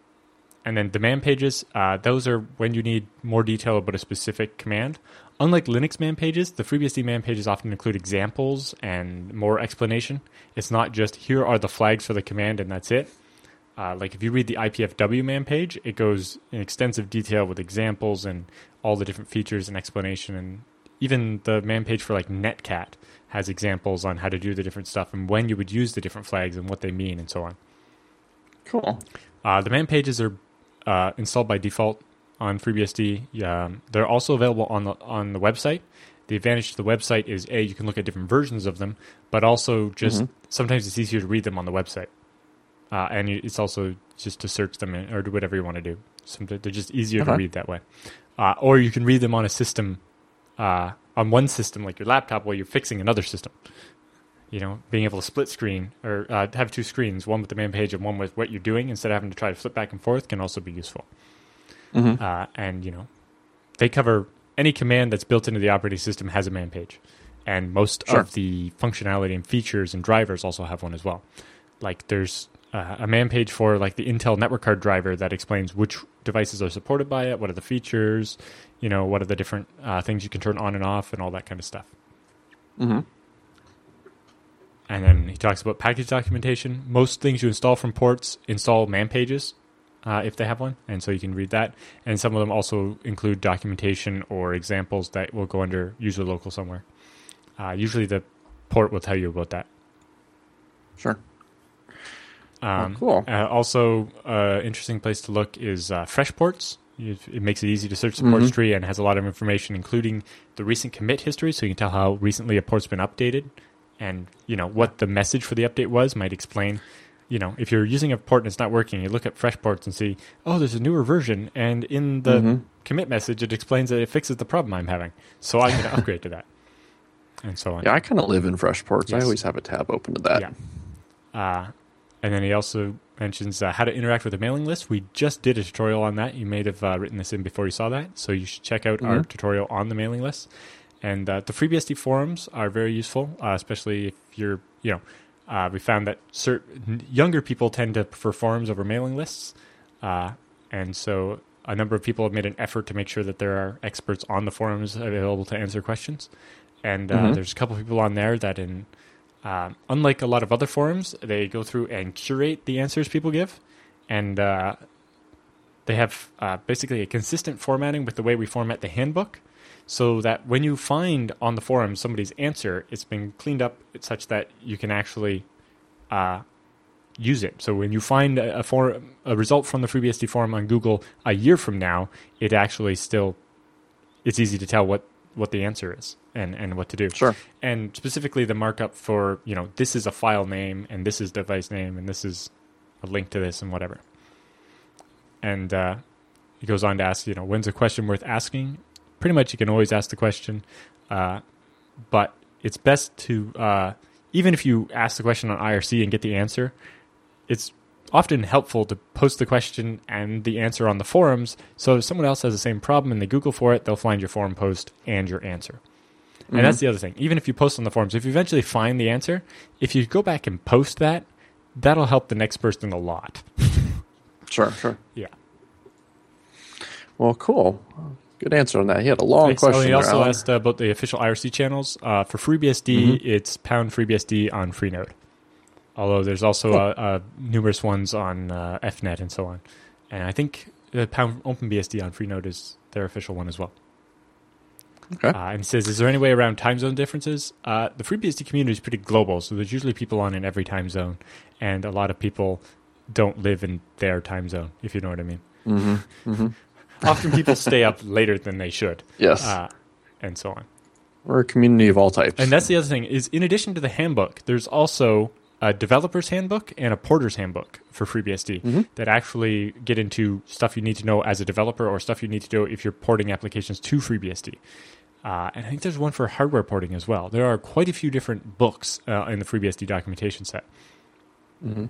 and then demand pages, uh, those are when you need more detail about a specific command. Unlike Linux man pages, the FreeBSD man pages often include examples and more explanation. It's not just here are the flags for the command and that's it. Uh, like if you read the I P F W man page, it goes in extensive detail with examples and all the different features and explanation. And even the man page for like Netcat has examples on how to do the different stuff and when you would use the different flags and what they mean and so on. Cool. Uh, the man pages are uh, installed by default on FreeBSD. Um, they're also available on the on the website. The advantage to the website is A, you can look at different versions of them, but also just Mhm. sometimes it's easier to read them on the website. Uh, and you, it's also just to search them in, or do whatever you want to do. Sometimes they're just easier Uh-huh. to read that way. Uh, or you can read them on a system, uh, on one system like your laptop while you're fixing another system. You know, being able to split screen or uh, have two screens, one with the main page and one with what you're doing instead of having to try to flip back and forth can also be useful. Mhm. Uh, and, you know, they cover any command that's built into the operating system has a man page. And most Sure. of the functionality and features and drivers also have one as well. Like there's uh, a man page for like the Intel network card driver that explains which devices are supported by it, what are the features, you know, what are the different uh, things you can turn on and off and all that kind of stuff. Mhm. And then he talks about package documentation. Most things you install from ports install man pages uh, if they have one, and so you can read that. And some of them also include documentation or examples that will go under user local somewhere. Uh, usually the port will tell you about that. Sure. Um, oh, cool. Uh, also, uh, interesting place to look is uh, fresh ports. You, it makes it easy to search the ports Mm-hmm. tree and has a lot of information, including the recent commit history, so you can tell how recently a port's been updated. And, you know, what the message for the update was might explain, you know, if you're using a port and it's not working, you look at fresh ports and see, oh, there's a newer version. And in the Mm-hmm. commit message, it explains that it fixes the problem I'm having. So I'm going to upgrade to that. And so on. Yeah, I kind of live in fresh ports. Yes. I always have a tab open to that. Yeah. Uh, and then he also mentions uh, how to interact with a mailing list. We just did a tutorial on that. You may have uh, written this in before you saw that. So you should check out Mm-hmm. our tutorial on the mailing list. And uh, the FreeBSD forums are very useful, uh, especially if you're, you know, uh, we found that certain younger people tend to prefer forums over mailing lists. Uh, and so a number of people have made an effort to make sure that there are experts on the forums available to answer questions. And uh, Mhm. there's a couple people on there that, in um, unlike a lot of other forums, they go through and curate the answers people give. And uh, they have uh, basically a consistent formatting with the way we format the handbook, so that when you find on the forum somebody's answer, it's been cleaned up such that you can actually uh, use it. So when you find a, a, for, a result from the FreeBSD forum on Google a year from now, it actually still, it's easy to tell what, what the answer is and, and what to do. Sure. And specifically the markup for, you know, this is a file name and this is device name and this is a link to this and whatever. And uh, he goes on to ask, you know, when's a question worth asking? Pretty much you can always ask the question, uh, but it's best to, uh, even if you ask the question on I R C and get the answer, it's often helpful to post the question and the answer on the forums, so if someone else has the same problem and they Google for it, they'll find your forum post and your answer. Mm-hmm. And that's the other thing. Even if you post on the forums, if you eventually find the answer, if you go back and post that, that'll help the next person a lot. Sure, sure. Yeah. Well, cool. Good answer on that. He had a long Thanks. question. Oh, he there, also Alan. asked uh, about the official I R C channels. Uh, for FreeBSD, Mm-hmm. it's pound FreeBSD on Freenode. Although there's also Cool. uh, uh, numerous ones on uh, F net and so on. And I think the pound OpenBSD on Freenode is their official one as well. Okay. Uh, and he says, is there any way around time zone differences? Uh, the FreeBSD community is pretty global, so there's usually people on in every time zone. And a lot of people don't live in their time zone, if you know what I mean. Mm-hmm. Mm-hmm. Often people stay up later than they should. Yes. Uh, and so on. We're a community of all types. And that's the other thing, is in addition to the handbook, there's also a developer's handbook and a porter's handbook for FreeBSD Mm-hmm. that actually get into stuff you need to know as a developer or stuff you need to know if you're porting applications to FreeBSD. Uh, and I think there's one for hardware porting as well. There are quite a few different books uh, in the FreeBSD documentation set. Mm-hmm.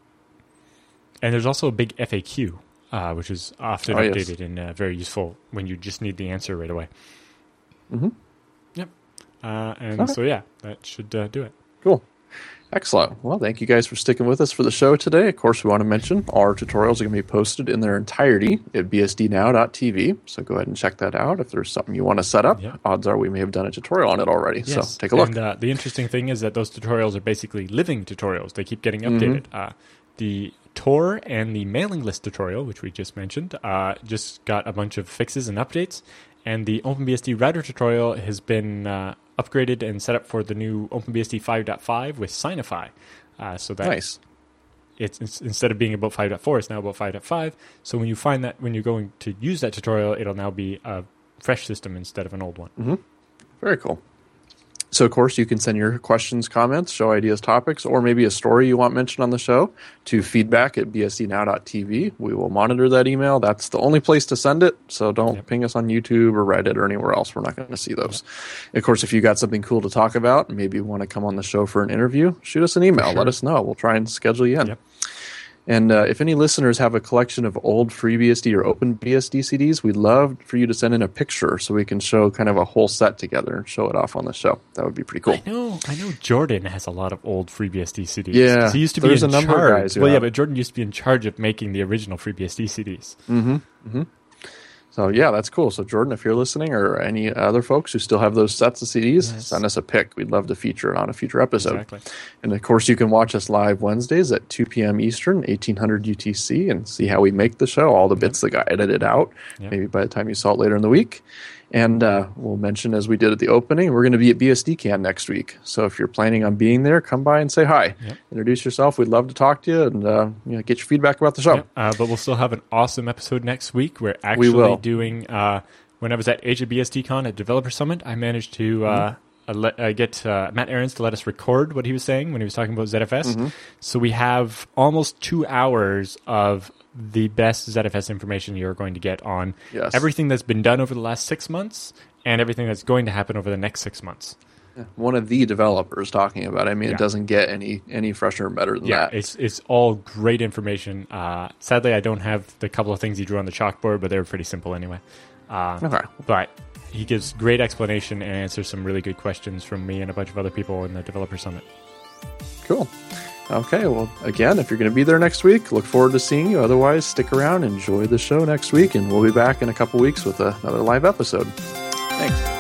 And there's also a big F A Q, uh, which is often Oh, yes. updated and uh, very useful when you just need the answer right away. Mm-hmm. Yep. Uh, and Okay. so, yeah, that should uh, do it. Cool. Excellent. Well, thank you guys for sticking with us for the show today. Of course, we want to mention all our tutorials are going to be posted in their entirety at b s d now dot t v. So go ahead and check that out. If there's something you want to set up, Yeah. odds are we may have done a tutorial on it already. Yes. So take a look. And uh, the interesting thing is that those tutorials are basically living tutorials. They keep getting updated. Uh, the Tor and the mailing list tutorial, which we just mentioned, uh, just got a bunch of fixes and updates. And the OpenBSD router tutorial has been uh, upgraded and set up for the new OpenBSD five point five with Signify. Uh, so that Nice. it's, it's instead of being about five point four, it's now about five point five. So when you find that when you're going to use that tutorial, it'll now be a fresh system instead of an old one. Mm-hmm. Very cool. So, of course, you can send your questions, comments, show ideas, topics, or maybe a story you want mentioned on the show to feedback at b s d now dot t v. We will monitor that email. That's the only place to send it, so don't Yep. ping us on YouTube or Reddit or anywhere else. We're not going to see those. Of course, if you got something cool to talk about, maybe you want to come on the show for an interview, shoot us an email. Sure. Let us know. We'll try and schedule you in. Yep. And uh, if any listeners have a collection of old FreeBSD or OpenBSD C Ds, we'd love for you to send in a picture so we can show kind of a whole set together and show it off on the show. That would be pretty cool. I know, I know. Jordan has a lot of old FreeBSD C Ds. Yeah, 'Cause he used to there's be in a number of charge. guys who well, yeah, have- but Jordan used to be in charge of making the original FreeBSD C Ds. Mm-hmm. Mm-hmm. So, yeah, that's cool. So, Jordan, if you're listening or any other folks who still have those sets of C Ds, yes. send us a pic. We'd love to feature it on a future episode. Exactly. And, of course, you can watch us live Wednesdays at two p.m. Eastern, eighteen hundred U T C, and see how we make the show, all the bits yep. that got edited out, yep. maybe by the time you saw it later in the week. And uh, we'll mention, as we did at the opening, we're going to be at B S D Can next week. So if you're planning on being there, come by and say hi. Yep. Introduce yourself. We'd love to talk to you and uh, you know, get your feedback about the show. Yep. Uh, but we'll still have an awesome episode next week. We're actually we doing, uh, when I was at Asia B S D Con at Developer Summit, I managed to uh, mm-hmm. uh, let, uh, get uh, Matt Ahrens to let us record what he was saying when he was talking about Z F S. Mm-hmm. So we have almost two hours of the best Z F S information you're going to get on yes. everything that's been done over the last six months and everything that's going to happen over the next six months. Yeah. One of the developers talking about it. I mean, yeah. it doesn't get any any fresher or better than yeah, that. Yeah, it's, it's all great information. Uh, sadly, I don't have the couple of things he drew on the chalkboard, but they were pretty simple anyway. Uh, okay. But he gives great explanation and answers some really good questions from me and a bunch of other people in the Developer Summit. Cool. Okay, well, again, if you're going to be there next week, look forward to seeing you. Otherwise, stick around, enjoy the show next week, and we'll be back in a couple weeks with a, another live episode. Thanks.